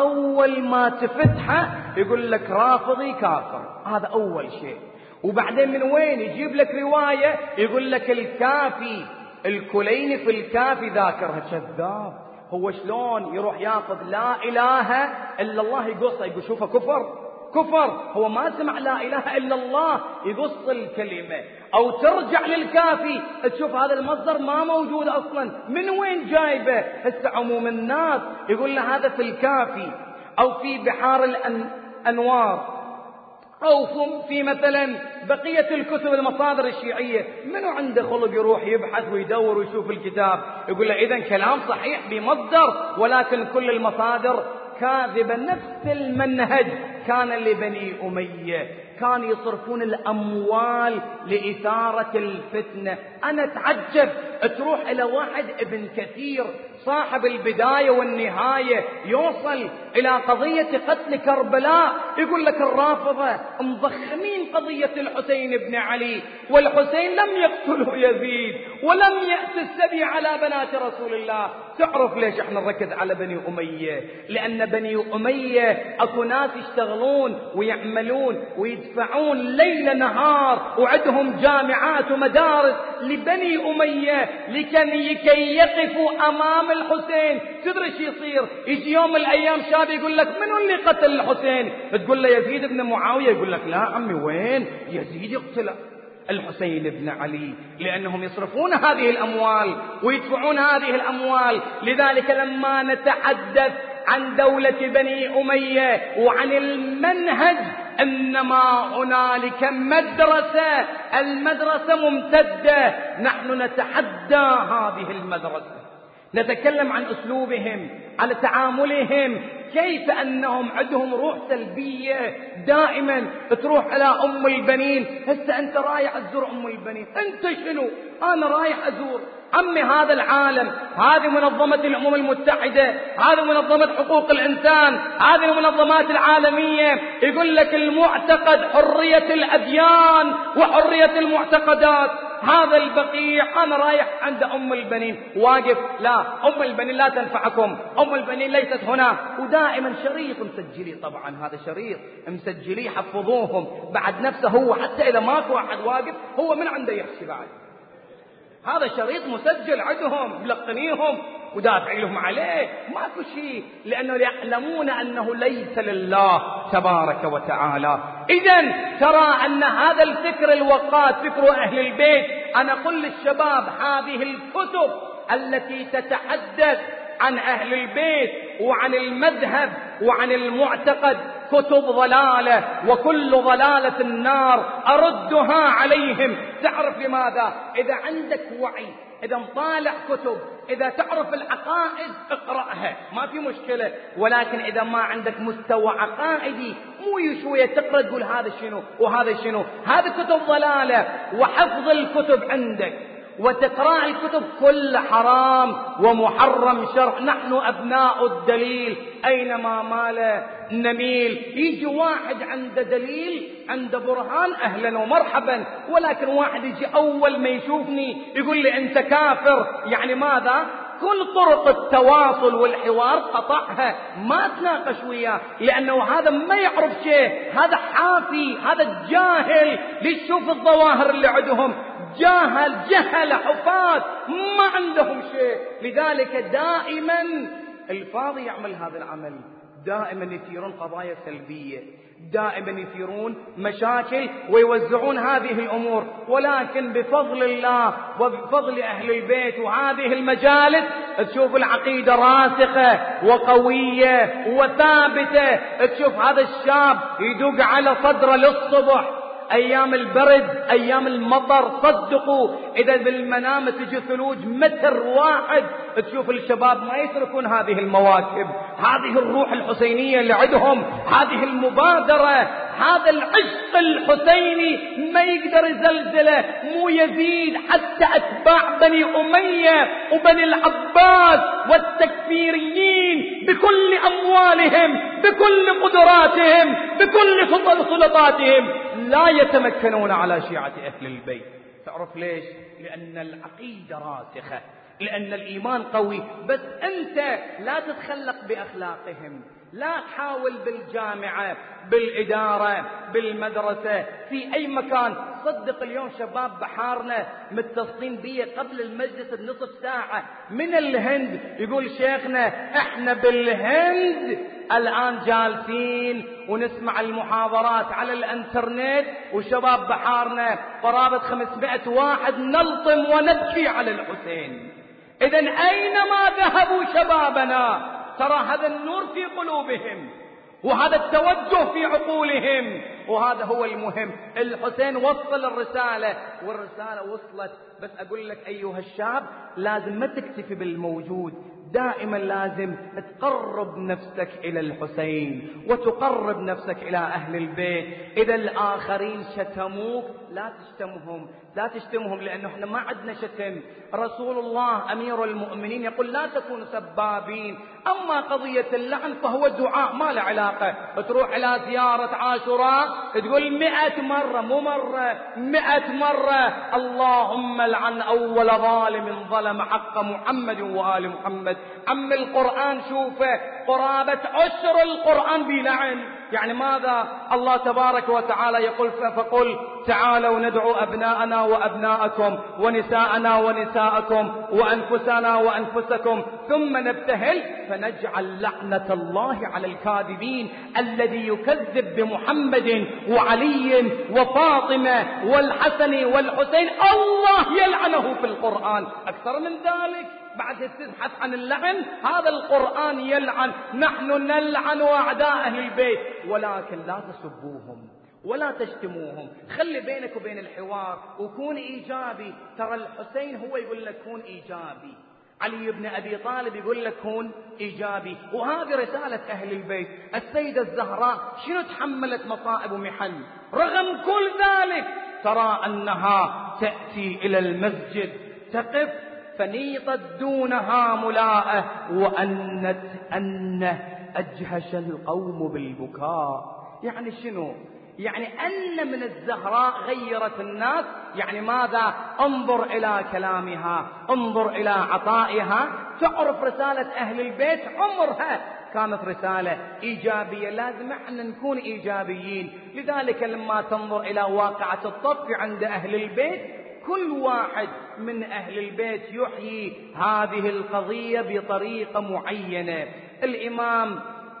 أول ما تفتحه يقول لك رافضي كافر، هذا أول شيء. وبعدين من وين يجيب لك رواية يقول لك الكافي الكليني في الكافي ذاكرها. كذاب. هو شلون يروح ياخذ لا إله إلا الله يقصها، يقول شوفه كفر كفر، هو ما سمع لا إله إلا الله يقص الكلمة. أو ترجع للكافي تشوف هذا المصدر ما موجود أصلا، من وين جايبه؟ هسه عموم الناس يقول له هذا في الكافي أو في بحار الأنوار أو في مثلا بقية الكتب المصادر الشيعية. منو عنده خلق يروح يبحث ويدور ويشوف الكتاب؟ يقول له إذن كلام صحيح بمصدر، ولكن كل المصادر كاذبة. نفس المنهج كان لبني أمية، كانوا يصرفون الأموال لإثارة الفتنة. أنا أتعجب تروح إلى واحد ابن كثير صاحب البداية والنهاية يوصل إلى قضية قتل كربلاء، يقول لك الرافضة مضخمين قضية الحسين بن علي، والحسين لم يقتله يزيد ولم يأت السبي على بنات رسول الله. تعرف ليش احنا نركز على بني أمية؟ لأن بني أمية أكو ناس يشتغلون ويعملون ويدفعون ليل نهار، وعندهم جامعات ومدارس لبني أمية لكي يقفوا أمام الحسين. تدري شو يصير؟ يجي يوم من الأيام شاب يقول لك منو اللي قتل الحسين؟ تقول له يزيد بن معاوية، يقول لك لا عمي وين يزيد يقتل الحسين بن علي، لأنهم يصرفون هذه الأموال ويدفعون هذه الأموال. لذلك لما نتحدث عن دولة بني أمية وعن المنهج، إنما هنالك مدرسة، المدرسة ممتدة، نحن نتحدى هذه المدرسة، نتكلم عن أسلوبهم، على تعاملهم، كيف أنهم عندهم روح سلبية دائما. تروح إلى أم البنين، هسه أنت رايح تزور أم البنين، أنت شنو؟ أنا رايح أزور عمي هذا العالم، هذه منظمة الأمم المتحدة، هذه منظمة حقوق الإنسان، هذه المنظمات العالمية، يقول لك المعتقد حرية الأديان وحرية المعتقدات. هذا البقيع أنا رايح عند أم البنين واقف، لا أم البنين لا تنفعكم، أم البنين ليست هنا. ودائما شريط مسجلي، طبعا هذا شريط مسجلي حفظوهم بعد نفسه هو، حتى إذا ماكو واحد واقف هو من عنده يحكي بعد. هذا شريط مسجل عندهم ملقنيهم ودافع لهم عليه، ماكو شيء، لأنه يعلمون أنه ليس لله تبارك وتعالى. إذن ترى أن هذا الفكر الوقات فكر أهل البيت. أنا أقول للشباب هذه الكتب التي تتحدث عن أهل البيت وعن المذهب وعن المعتقد كتب ضلالة، وكل ضلالة النار، أردها عليهم. تعرف لماذا؟ إذا عندك وعي، إذا مطالع كتب، إذا تعرف العقائد اقرأها ما في مشكلة، ولكن إذا ما عندك مستوى عقائدي مو شوية تقرأ تقول هذا شنو وهذا شنو. هذا كتب ضلالة. وحفظ الكتب عندك وتقرأ الكتب كل حرام ومحرم شرع. نحن أبناء الدليل، أينما مال نميل. يجي واحد عنده دليل عنده برهان أهلا ومرحبا، ولكن واحد يجي أول ما يشوفني يقول لي أنت كافر، يعني ماذا؟ كل طرق التواصل والحوار قطعها، ما تناقش وياه، لأنه هذا ما يعرف شيء، هذا حافي، هذا جاهل. ليش؟ شوف الظواهر اللي عندهم، جاهل جهل حفاظ ما عندهم شيء. لذلك دائما الفاضي يعمل هذا العمل، دائما يثيرون قضايا سلبية، دائما يثيرون مشاكل ويوزعون هذه الأمور. ولكن بفضل الله وبفضل أهل البيت وهذه المجالس تشوف العقيدة راسخة وقوية وثابتة. تشوف هذا الشاب يدق على صدره للصبح، أيام البرد أيام المطر، صدقوا إذا بالمنام تجي ثلوج متر واحد، تشوف الشباب ما يتركون هذه المواكب. هذه الروح الحسينية اللي عندهم، هذه المبادرة، هذا العشق الحسيني ما يقدر يزلزله. مو يزيد، حتى أتباع بني أمية وبني العباس والتكفيريين بكل أموالهم بكل قدراتهم بكل سلطاتهم لا يتمكنون على شيعة أهل البيت. تعرف ليش؟ لأن العقيدة راسخة، لأن الإيمان قوي. بس أنت لا تتخلق بأخلاقهم، لا تحاول بالجامعة بالإدارة بالمدرسة في أي مكان. صدق اليوم شباب بحارنا متصلين بي قبل المجلس بنصف ساعة من الهند، يقول شيخنا احنا بالهند الآن جالسين ونسمع المحاضرات على الانترنت، وشباب بحارنا قرابة خمسمائة واحد نلطم ونبكي على الحسين. إذن أينما ذهبوا شبابنا ترى هذا النور في قلوبهم وهذا التوجه في عقولهم، وهذا هو المهم. الحسين وصل الرسالة والرسالة وصلت. بس أقول لك أيها الشاب لازم ما تكتفي بالموجود، دائما لازم تقرب نفسك إلى الحسين وتقرب نفسك إلى أهل البيت. إذا الآخرين شتموك لا تشتمهم، لا تشتمهم، لأنه احنا ما عندنا شتم. رسول الله أمير المؤمنين يقول لا تكونوا سبابين. أما قضية اللعن فهو دعاء ما له علاقة. بتروح إلى زيارة عاشوراء تقول مئة مرة، مو مرة، مئة مرة اللهم لعن أول ظالم ظلم حق محمد وآل محمد. عم القرآن شوفه قرابة عشر القرآن بلعن. يعني ماذا؟ الله تبارك وتعالى يقول فقل تعالوا ندعو أبناءنا وأبناءكم ونساءنا ونساءكم وأنفسنا وأنفسكم ثم نبتهل فنجعل لعنة الله على الكاذبين. الذي يكذب بمحمد وعلي وفاطمة والحسن والحسين الله يلعنه في القرآن. أكثر من ذلك بعد تبحث عن اللعن، هذا القرآن يلعن. نحن نلعن أعداء أهل البيت، ولكن لا تسبوهم ولا تشتموهم. خلي بينك وبين الحوار وكون إيجابي. ترى الحسين هو يقول لك كون إيجابي، علي بن أبي طالب يقول لك كون إيجابي. وهذه رسالة أهل البيت. السيدة الزهراء شنو تحملت مصائب ومحن، رغم كل ذلك ترى أنها تأتي إلى المسجد تقف فنيطت دونها ملاءة وأنت أنه أجهش القوم بالبكاء. يعني شنو؟ يعني أن من الزهراء غيرت الناس. يعني ماذا؟ انظر إلى كلامها، انظر إلى عطائها، تعرف رسالة أهل البيت عمرها كانت رسالة إيجابية. لازم احنا نكون إيجابيين. لذلك لما تنظر إلى واقعة الطف عند أهل البيت، كل واحد من أهل البيت يحيي هذه القضية بطريقة معينة. الإمام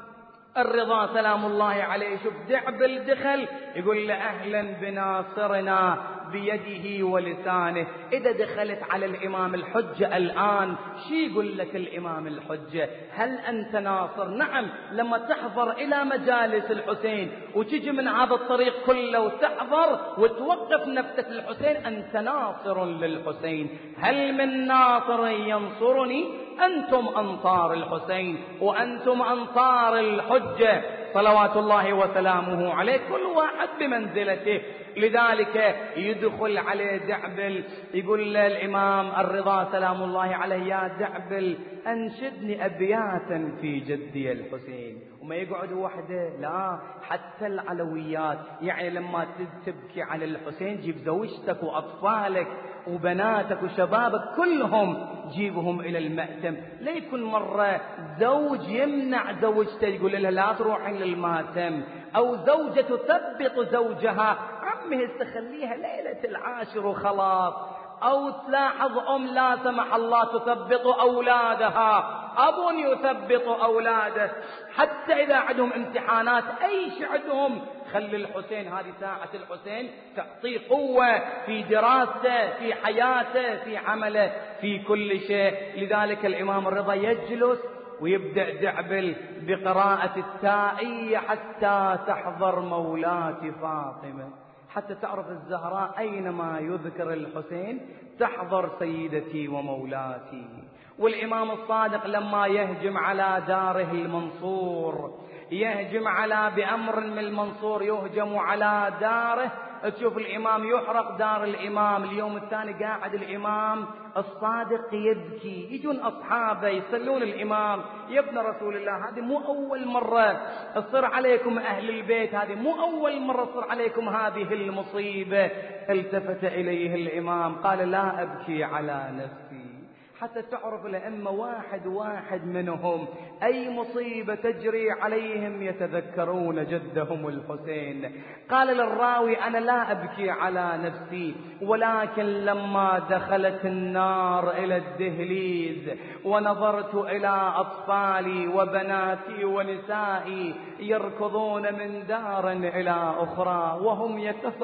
الرضا سلام الله عليه شوف دعبل دخل يقول له أهلا بناصرنا بيده ولسانه. إذا دخلت على الإمام الحجة الآن شي يقول لك الإمام الحجة؟ هل أنت ناصر؟ نعم. لما تحضر إلى مجالس الحسين وتجي من هذا الطريق كله وتحضر وتوقف نفسك للحسين أنت ناصر للحسين. هل من ناصر ينصرني؟ أنتم أنصار الحسين وأنتم أنصار الحجة صلوات الله وسلامه عليه، كل واحد بمنزلته. لذلك يدخل عليه دعبل يقول له الإمام الرضا سلام الله عليه يا دعبل أنشدني أبياتا في جدي الحسين. وما يقعد وحده، لا، حتى العلويات. يعني لما تبكي على الحسين جيب زوجتك وأطفالك وبناتك وشبابك كلهم جيبهم إلى المأتم. لا يكون مرة زوج يمنع زوجته يقول لها لا تروحين للماتم، أو زوجة تثبط زوجها عمه استخليها ليلة العاشر وخلاص، أو تلاحظ أم لا سمح الله تثبط أولادها، أب يثبط أولاده، حتى إذا عندهم امتحانات أي شيء عندهم خلي الحسين هذه ساعة الحسين تعطيه قوة في دراسته في حياته في عمله في كل شيء. لذلك الإمام الرضا يجلس ويبدأ دعبل بقراءة التائية حتى تحضر مولاتي فاطمة، حتى تعرف الزهراء أينما يذكر الحسين تحضر سيدتي ومولاتي. والإمام الصادق لما يهجم على داره المنصور، يهجم على بأمر من المنصور يهجم على داره، تشوف الإمام يحرق دار الإمام. اليوم الثاني قاعد الإمام الصادق يبكي، يجون أصحابه يصلون الإمام، يا ابن رسول الله هذه مو أول مرة تصير عليكم أهل البيت، هذه مو أول مرة تصير عليكم هذه المصيبة. التفت إليه الإمام قال لا أبكي على نفسي، حتى تعرف الأئمة واحد واحد منهم أي مصيبة تجري عليهم يتذكرون جدهم الحسين. قال للراوي أنا لا أبكي على نفسي، ولكن لما دخلت النار إلى الدهليز ونظرت إلى أطفالي وبناتي ونسائي يركضون من دار إلى أخرى وهم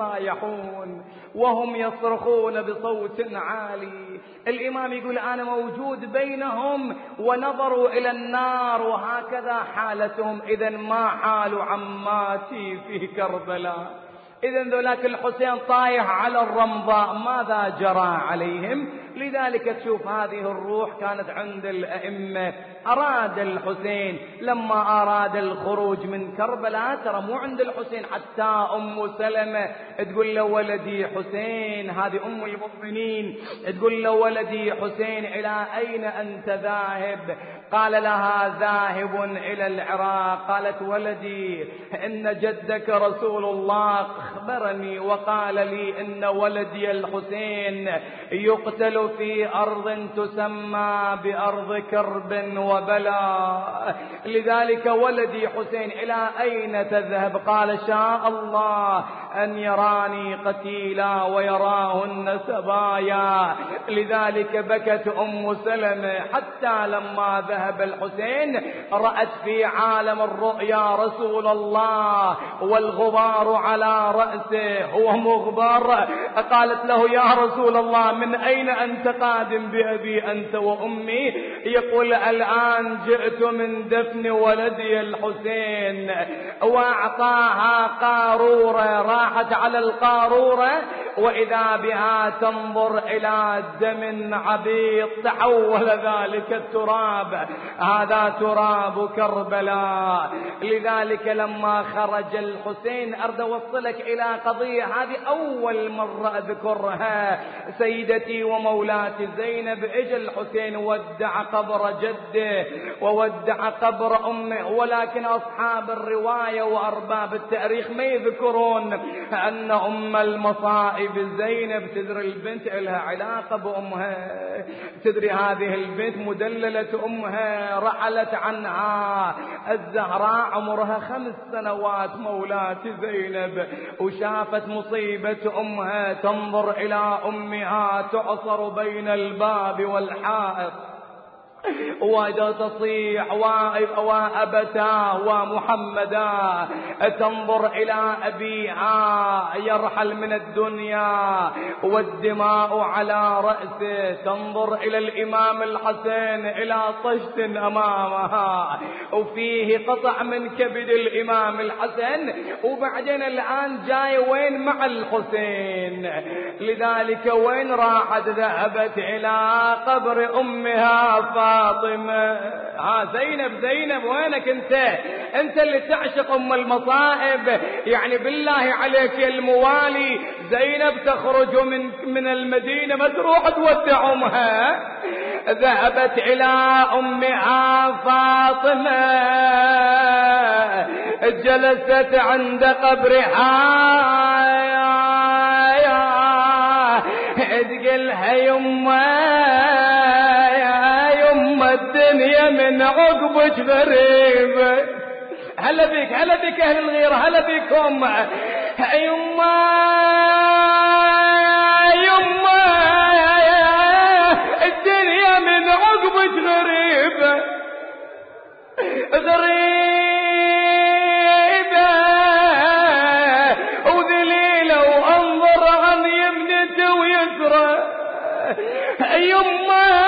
يتصايحون وهم يصرخون بصوت عالي، الإمام يقول أنا موجود بينهم ونظروا إلى النار وهكذا حالتهم. إذن ما حال عماتي في كربلاء؟ إذن ذولاك الحسين طايح على الرمضاء، ماذا جرى عليهم؟ لذلك تشوف هذه الروح كانت عند الأئمة. أراد الحسين لما أراد الخروج من كربلاء، ترى مو عند الحسين، حتى أم سلمة تقول له ولدي حسين، هذه أم المؤمنين، تقول له ولدي حسين إلى أين أنت ذاهب؟ قال لها ذاهب إلى العراق. قالت ولدي إن جدك رسول الله أخبرني وقال لي إن ولدي الحسين يقتل في أرض تسمى بأرض كرب وبلاء، لذلك ولدي حسين إلى أين تذهب؟ قال شاء الله أن يراني قتيلا ويراهن سبايا. لذلك بكت أم سلمة حتى لما ذهب الحسين رأت في عالم الرؤيا رسول الله والغبار على رأسه، هو مغبر. قالت له يا رسول الله من أين أنت قادم بأبي أنت وأمي؟ يقول الآن جئت من دفن ولدي الحسين. وأعطاها قارورة، راحت على القارورة وإذا بها تنظر إلى دم عبيط، تحول ذلك التراب، هذا تراب كربلاء. لذلك لما خرج الحسين، أريد أوصلك إلى قضية هذه أول مرة أذكرها، سيدتي ومولاتي زينب، إجا الحسين ودع قبر جده وودع قبر أمه، ولكن أصحاب الرواية وأرباب التاريخ ما يذكرون أن أم المصائب زينب، تدري البنت لها علاقة بأمها، تدري هذه البنت مدللة أمها، رحلت عنها الزهراء عمرها خمس سنوات مولاتي زينب، وشافت مصيبة أمها، تنظر إلى أمها تعصر بين الباب والحائط وإذا تصيح وأبتاه ومحمدا، تنظر إلى أبيها يرحل من الدنيا والدماء على رأسه، تنظر إلى الإمام الحسين إلى طشت أمامها وفيه قطع من كبد الإمام الحسن، وبعدين الآن جاي وين مع الحسين. لذلك وين راحت؟ ذهبت إلى قبر أمها فاطمة. ها زينب زينب وينك انت؟ انت اللي تعشق ام المصائب، يعني بالله عليك يا الموالي، زينب تخرج من من المدينة ما تروح تودع امها. ذهبت الى امها فاطمة، جلست عند قبرها تقلها يمه الدنيا من عقبك غريب. هلا بك هلا بك اهل الغيرة، هلا بكم. يما يما الدنيا من عقبك غريبة غريبة وذليلة وانظر عن يمنته ويسرى. يما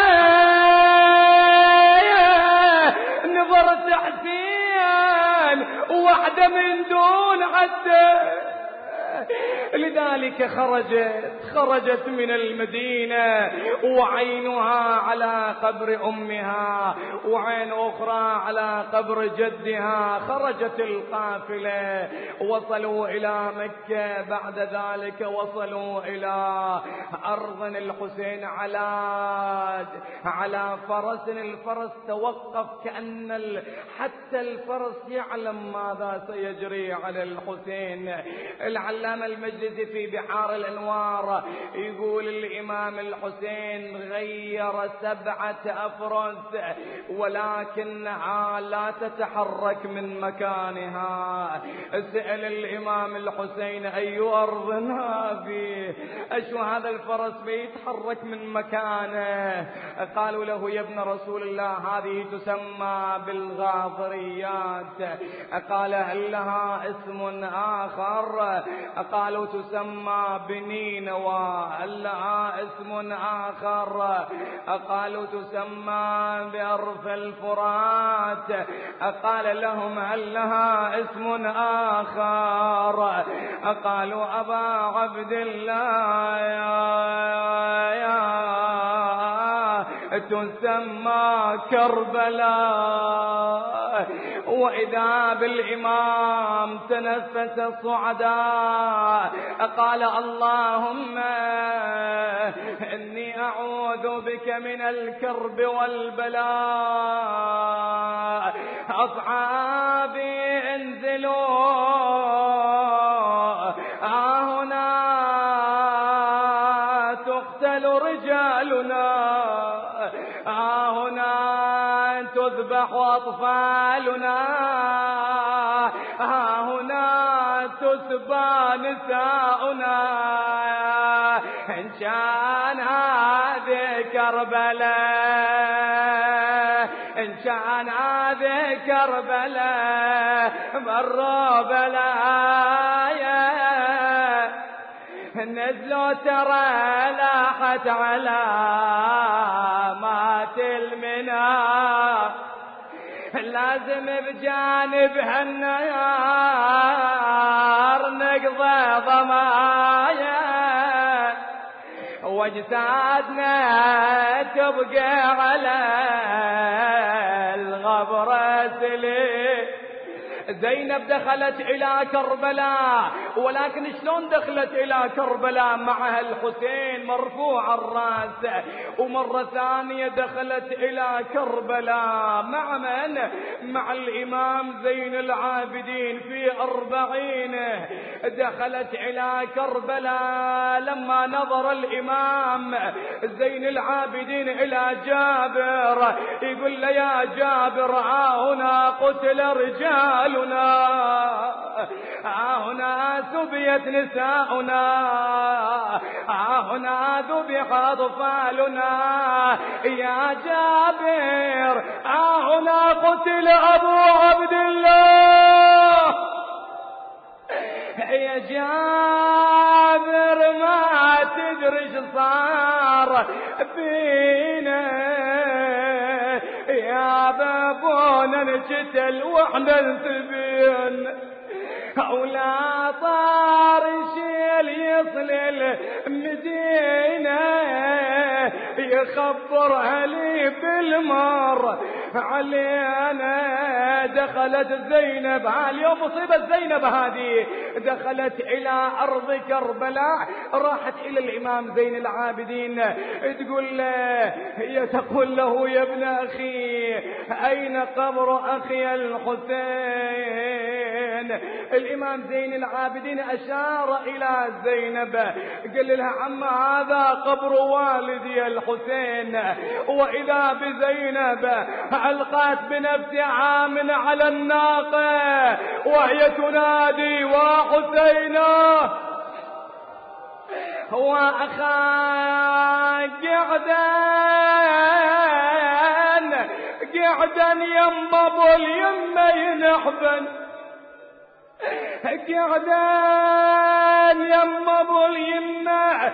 نظرت حسين وحده من دون حتى. لذلك خرجت خرجت من المدينة وعينها على قبر أمها وعين أخرى على قبر جدها. خرجت القافلة وصلوا إلى مكة، بعد ذلك وصلوا إلى أرض الحسين على على فرس. الفرس توقف كأن ال... حتى الفرس يعلم ماذا سيجري على الحسين. العلامة المجلسي في بحار الأنوار يقول الإمام الحسين غير سبعة أفرس ولكنها لا تتحرك من مكانها. سأل الإمام الحسين أي أرض هذه؟ أشو هذا الفرس بيتحرك من مكانه؟ قالوا له يا ابن رسول الله هذه تسمى بالغاضريات. قال هل لها اسم آخر؟ قالوا تسمى بنينوى هل لها اسم آخر؟ قالوا تسمى بأرف الفرات. قال لهم هل لها اسم آخر؟ قالوا أبا عبد الله يا يا تسمى كربلاء. وإذا بالإمام تنفس الصعداء قال اللهم إني أعوذ بك من الكرب والبلاء. أصحابي انزلوا هنا تقتل رجالنا، هنا تذبح أطفالنا، هنا تسبى نساؤنا. إن كان هذه كربلاء، إن كان هذه كربلاء مروا بلايا. نزلوا ترى لاحت علامات المنى، لازم بجانبها النار نقضي ضمايا. واجسادنا تبقى على الغبر سليم. زينب دخلت إلى كربلاء، ولكن شلون دخلت إلى كربلاء؟ معها الحسين مرفوع الرأس. ومرة ثانية دخلت إلى كربلاء مع من؟ مع الإمام زين العابدين في أربعين. دخلت إلى كربلاء لما نظر الإمام زين العابدين إلى جابر يقول له يا جابر ها هنا قتل رجال، هنا ثبيت نساؤنا، هنا ذبح أطفالنا. يا جابر هنا قتل أبو عبد الله. يا جابر ما تدري ايش صار فينا، يا بابونا نقتل واحنا نسبين. ولا طار شيل يصل المدينة يخبر علي بالمر علينا. دخلت زينب اليوم مصيبة زينب هذه، دخلت إلى أرض كربلاء، راحت إلى الإمام زين العابدين تقول له، هي تقول له يا ابن أخي أين قبر أخي الحسين؟ الإمام زين العابدين أشار إلى زينب قال لها عم هذا قبر والدي الحسين. وإذا بزينب ألقت بنفسها من على الناقة وهي تنادي وحسينا وأخا قعدا قعدا يم ابو اليمه ينحبن، قعدان يم ابو اليمه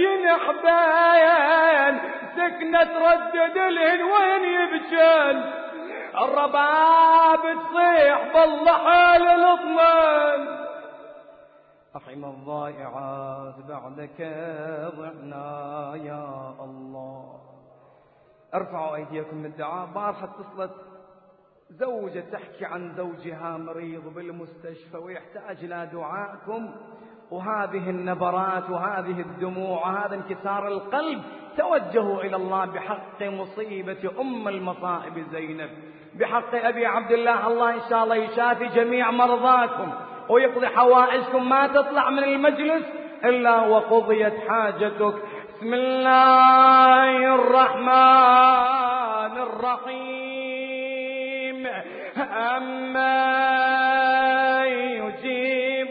ينحبن. سكنة تردد الهن وين يبجن، الرباب تصيح بالله للطمن. رحم الضائعات بعدك ضعنا يا الله. ارفعوا ايديكم من الدعاء. بارحة اتصلت زوجة تحكي عن زوجها مريض بالمستشفى ويحتاج إلى دعائكم، وهذه النبرات وهذه الدموع وهذا انكسار القلب توجهوا إلى الله بحق مصيبة أم المصائب زينب، بحق أبي عبد الله. الله إن شاء الله يشافي جميع مرضاكم ويقضي حوائجكم، ما تطلع من المجلس إلا وقضيت حاجتك. بسم الله الرحمن الرحيم. أما يجيب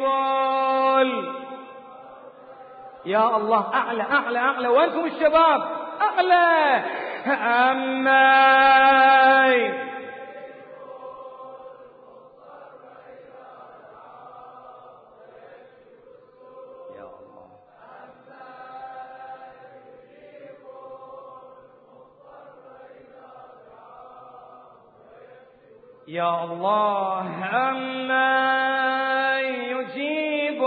يا الله أعلى أعلى أعلى. وأنتم الشباب أعلى. أما يا الله أما يجيب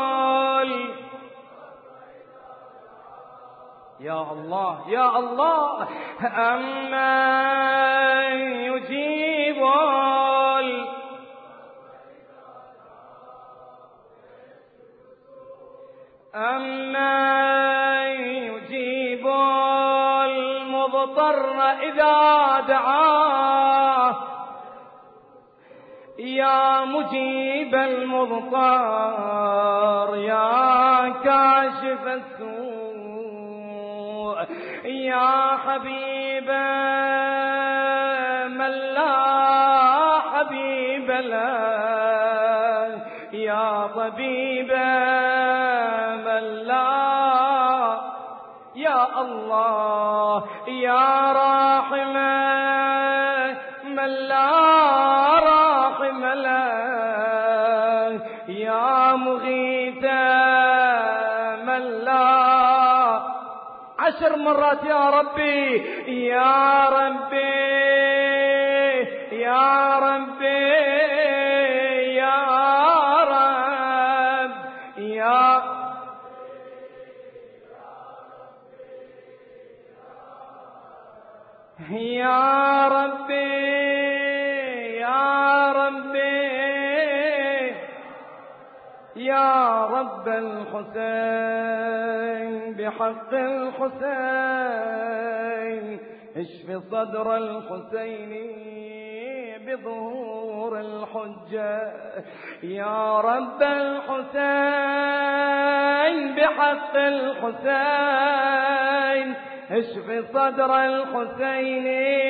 يا الله يا الله أما يجيب أما يجيب المضطر إذا دعاه يا مجيب المضطر يا كاشف السوء يا حبيب من لا حبيب له يا طبيب من لا يا الله يا راحم من لا راحم له يا مغيث من لا عشر مرات يا ربي يا ربي يا ربي يا رب يا يا ربي يا ربي يا رب الحسين بحق الحسين اشف صدر الحسين بظهور الحجة يا رب الحسين بحق الحسين اشف صدر الحسين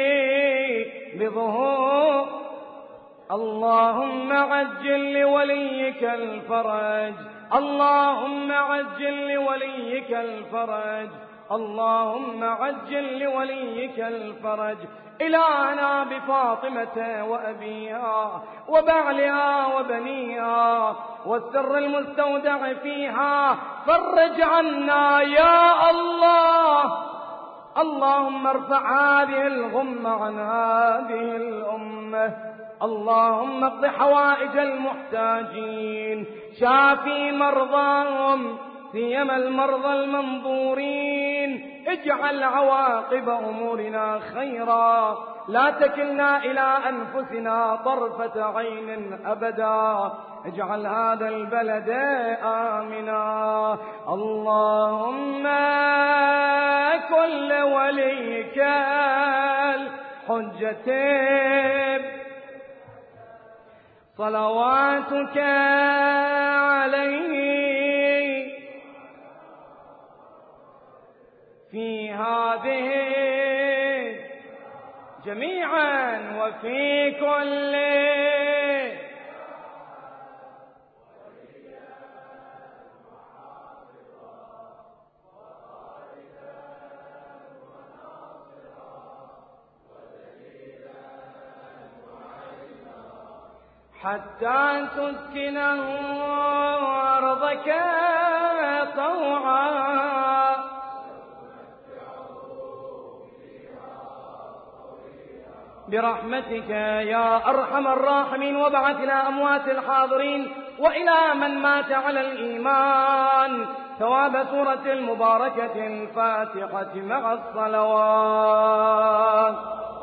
بظهور اللهم عجل لوليك الفرج اللهم عجل لوليك الفرج اللهم عجل لوليك الفرج إلهنا بفاطمة وأبيها وبعلها وبنيها والسر المستودع فيها فرج عنا يا الله اللهم ارفع هذه الغمة عن هذه الأمة اللهم اقض حوائج المحتاجين شافي مرضاهم سيما المرضى المنظورين اجعل عواقب أمورنا خيرا لا تكلنا إلى أنفسنا طرفة عين أبدا اجعل هذا البلد آمنا اللهم كل وليك الحجة صلواتك عليه في هذه جميعا وفي كل حتى تسكنه أرضك طوعا برحمتك يا أرحم الراحمين وابعث إلى أموات الحاضرين وإلى من مات على الإيمان ثواب سورة المباركة الفاتحة مع الصلوات.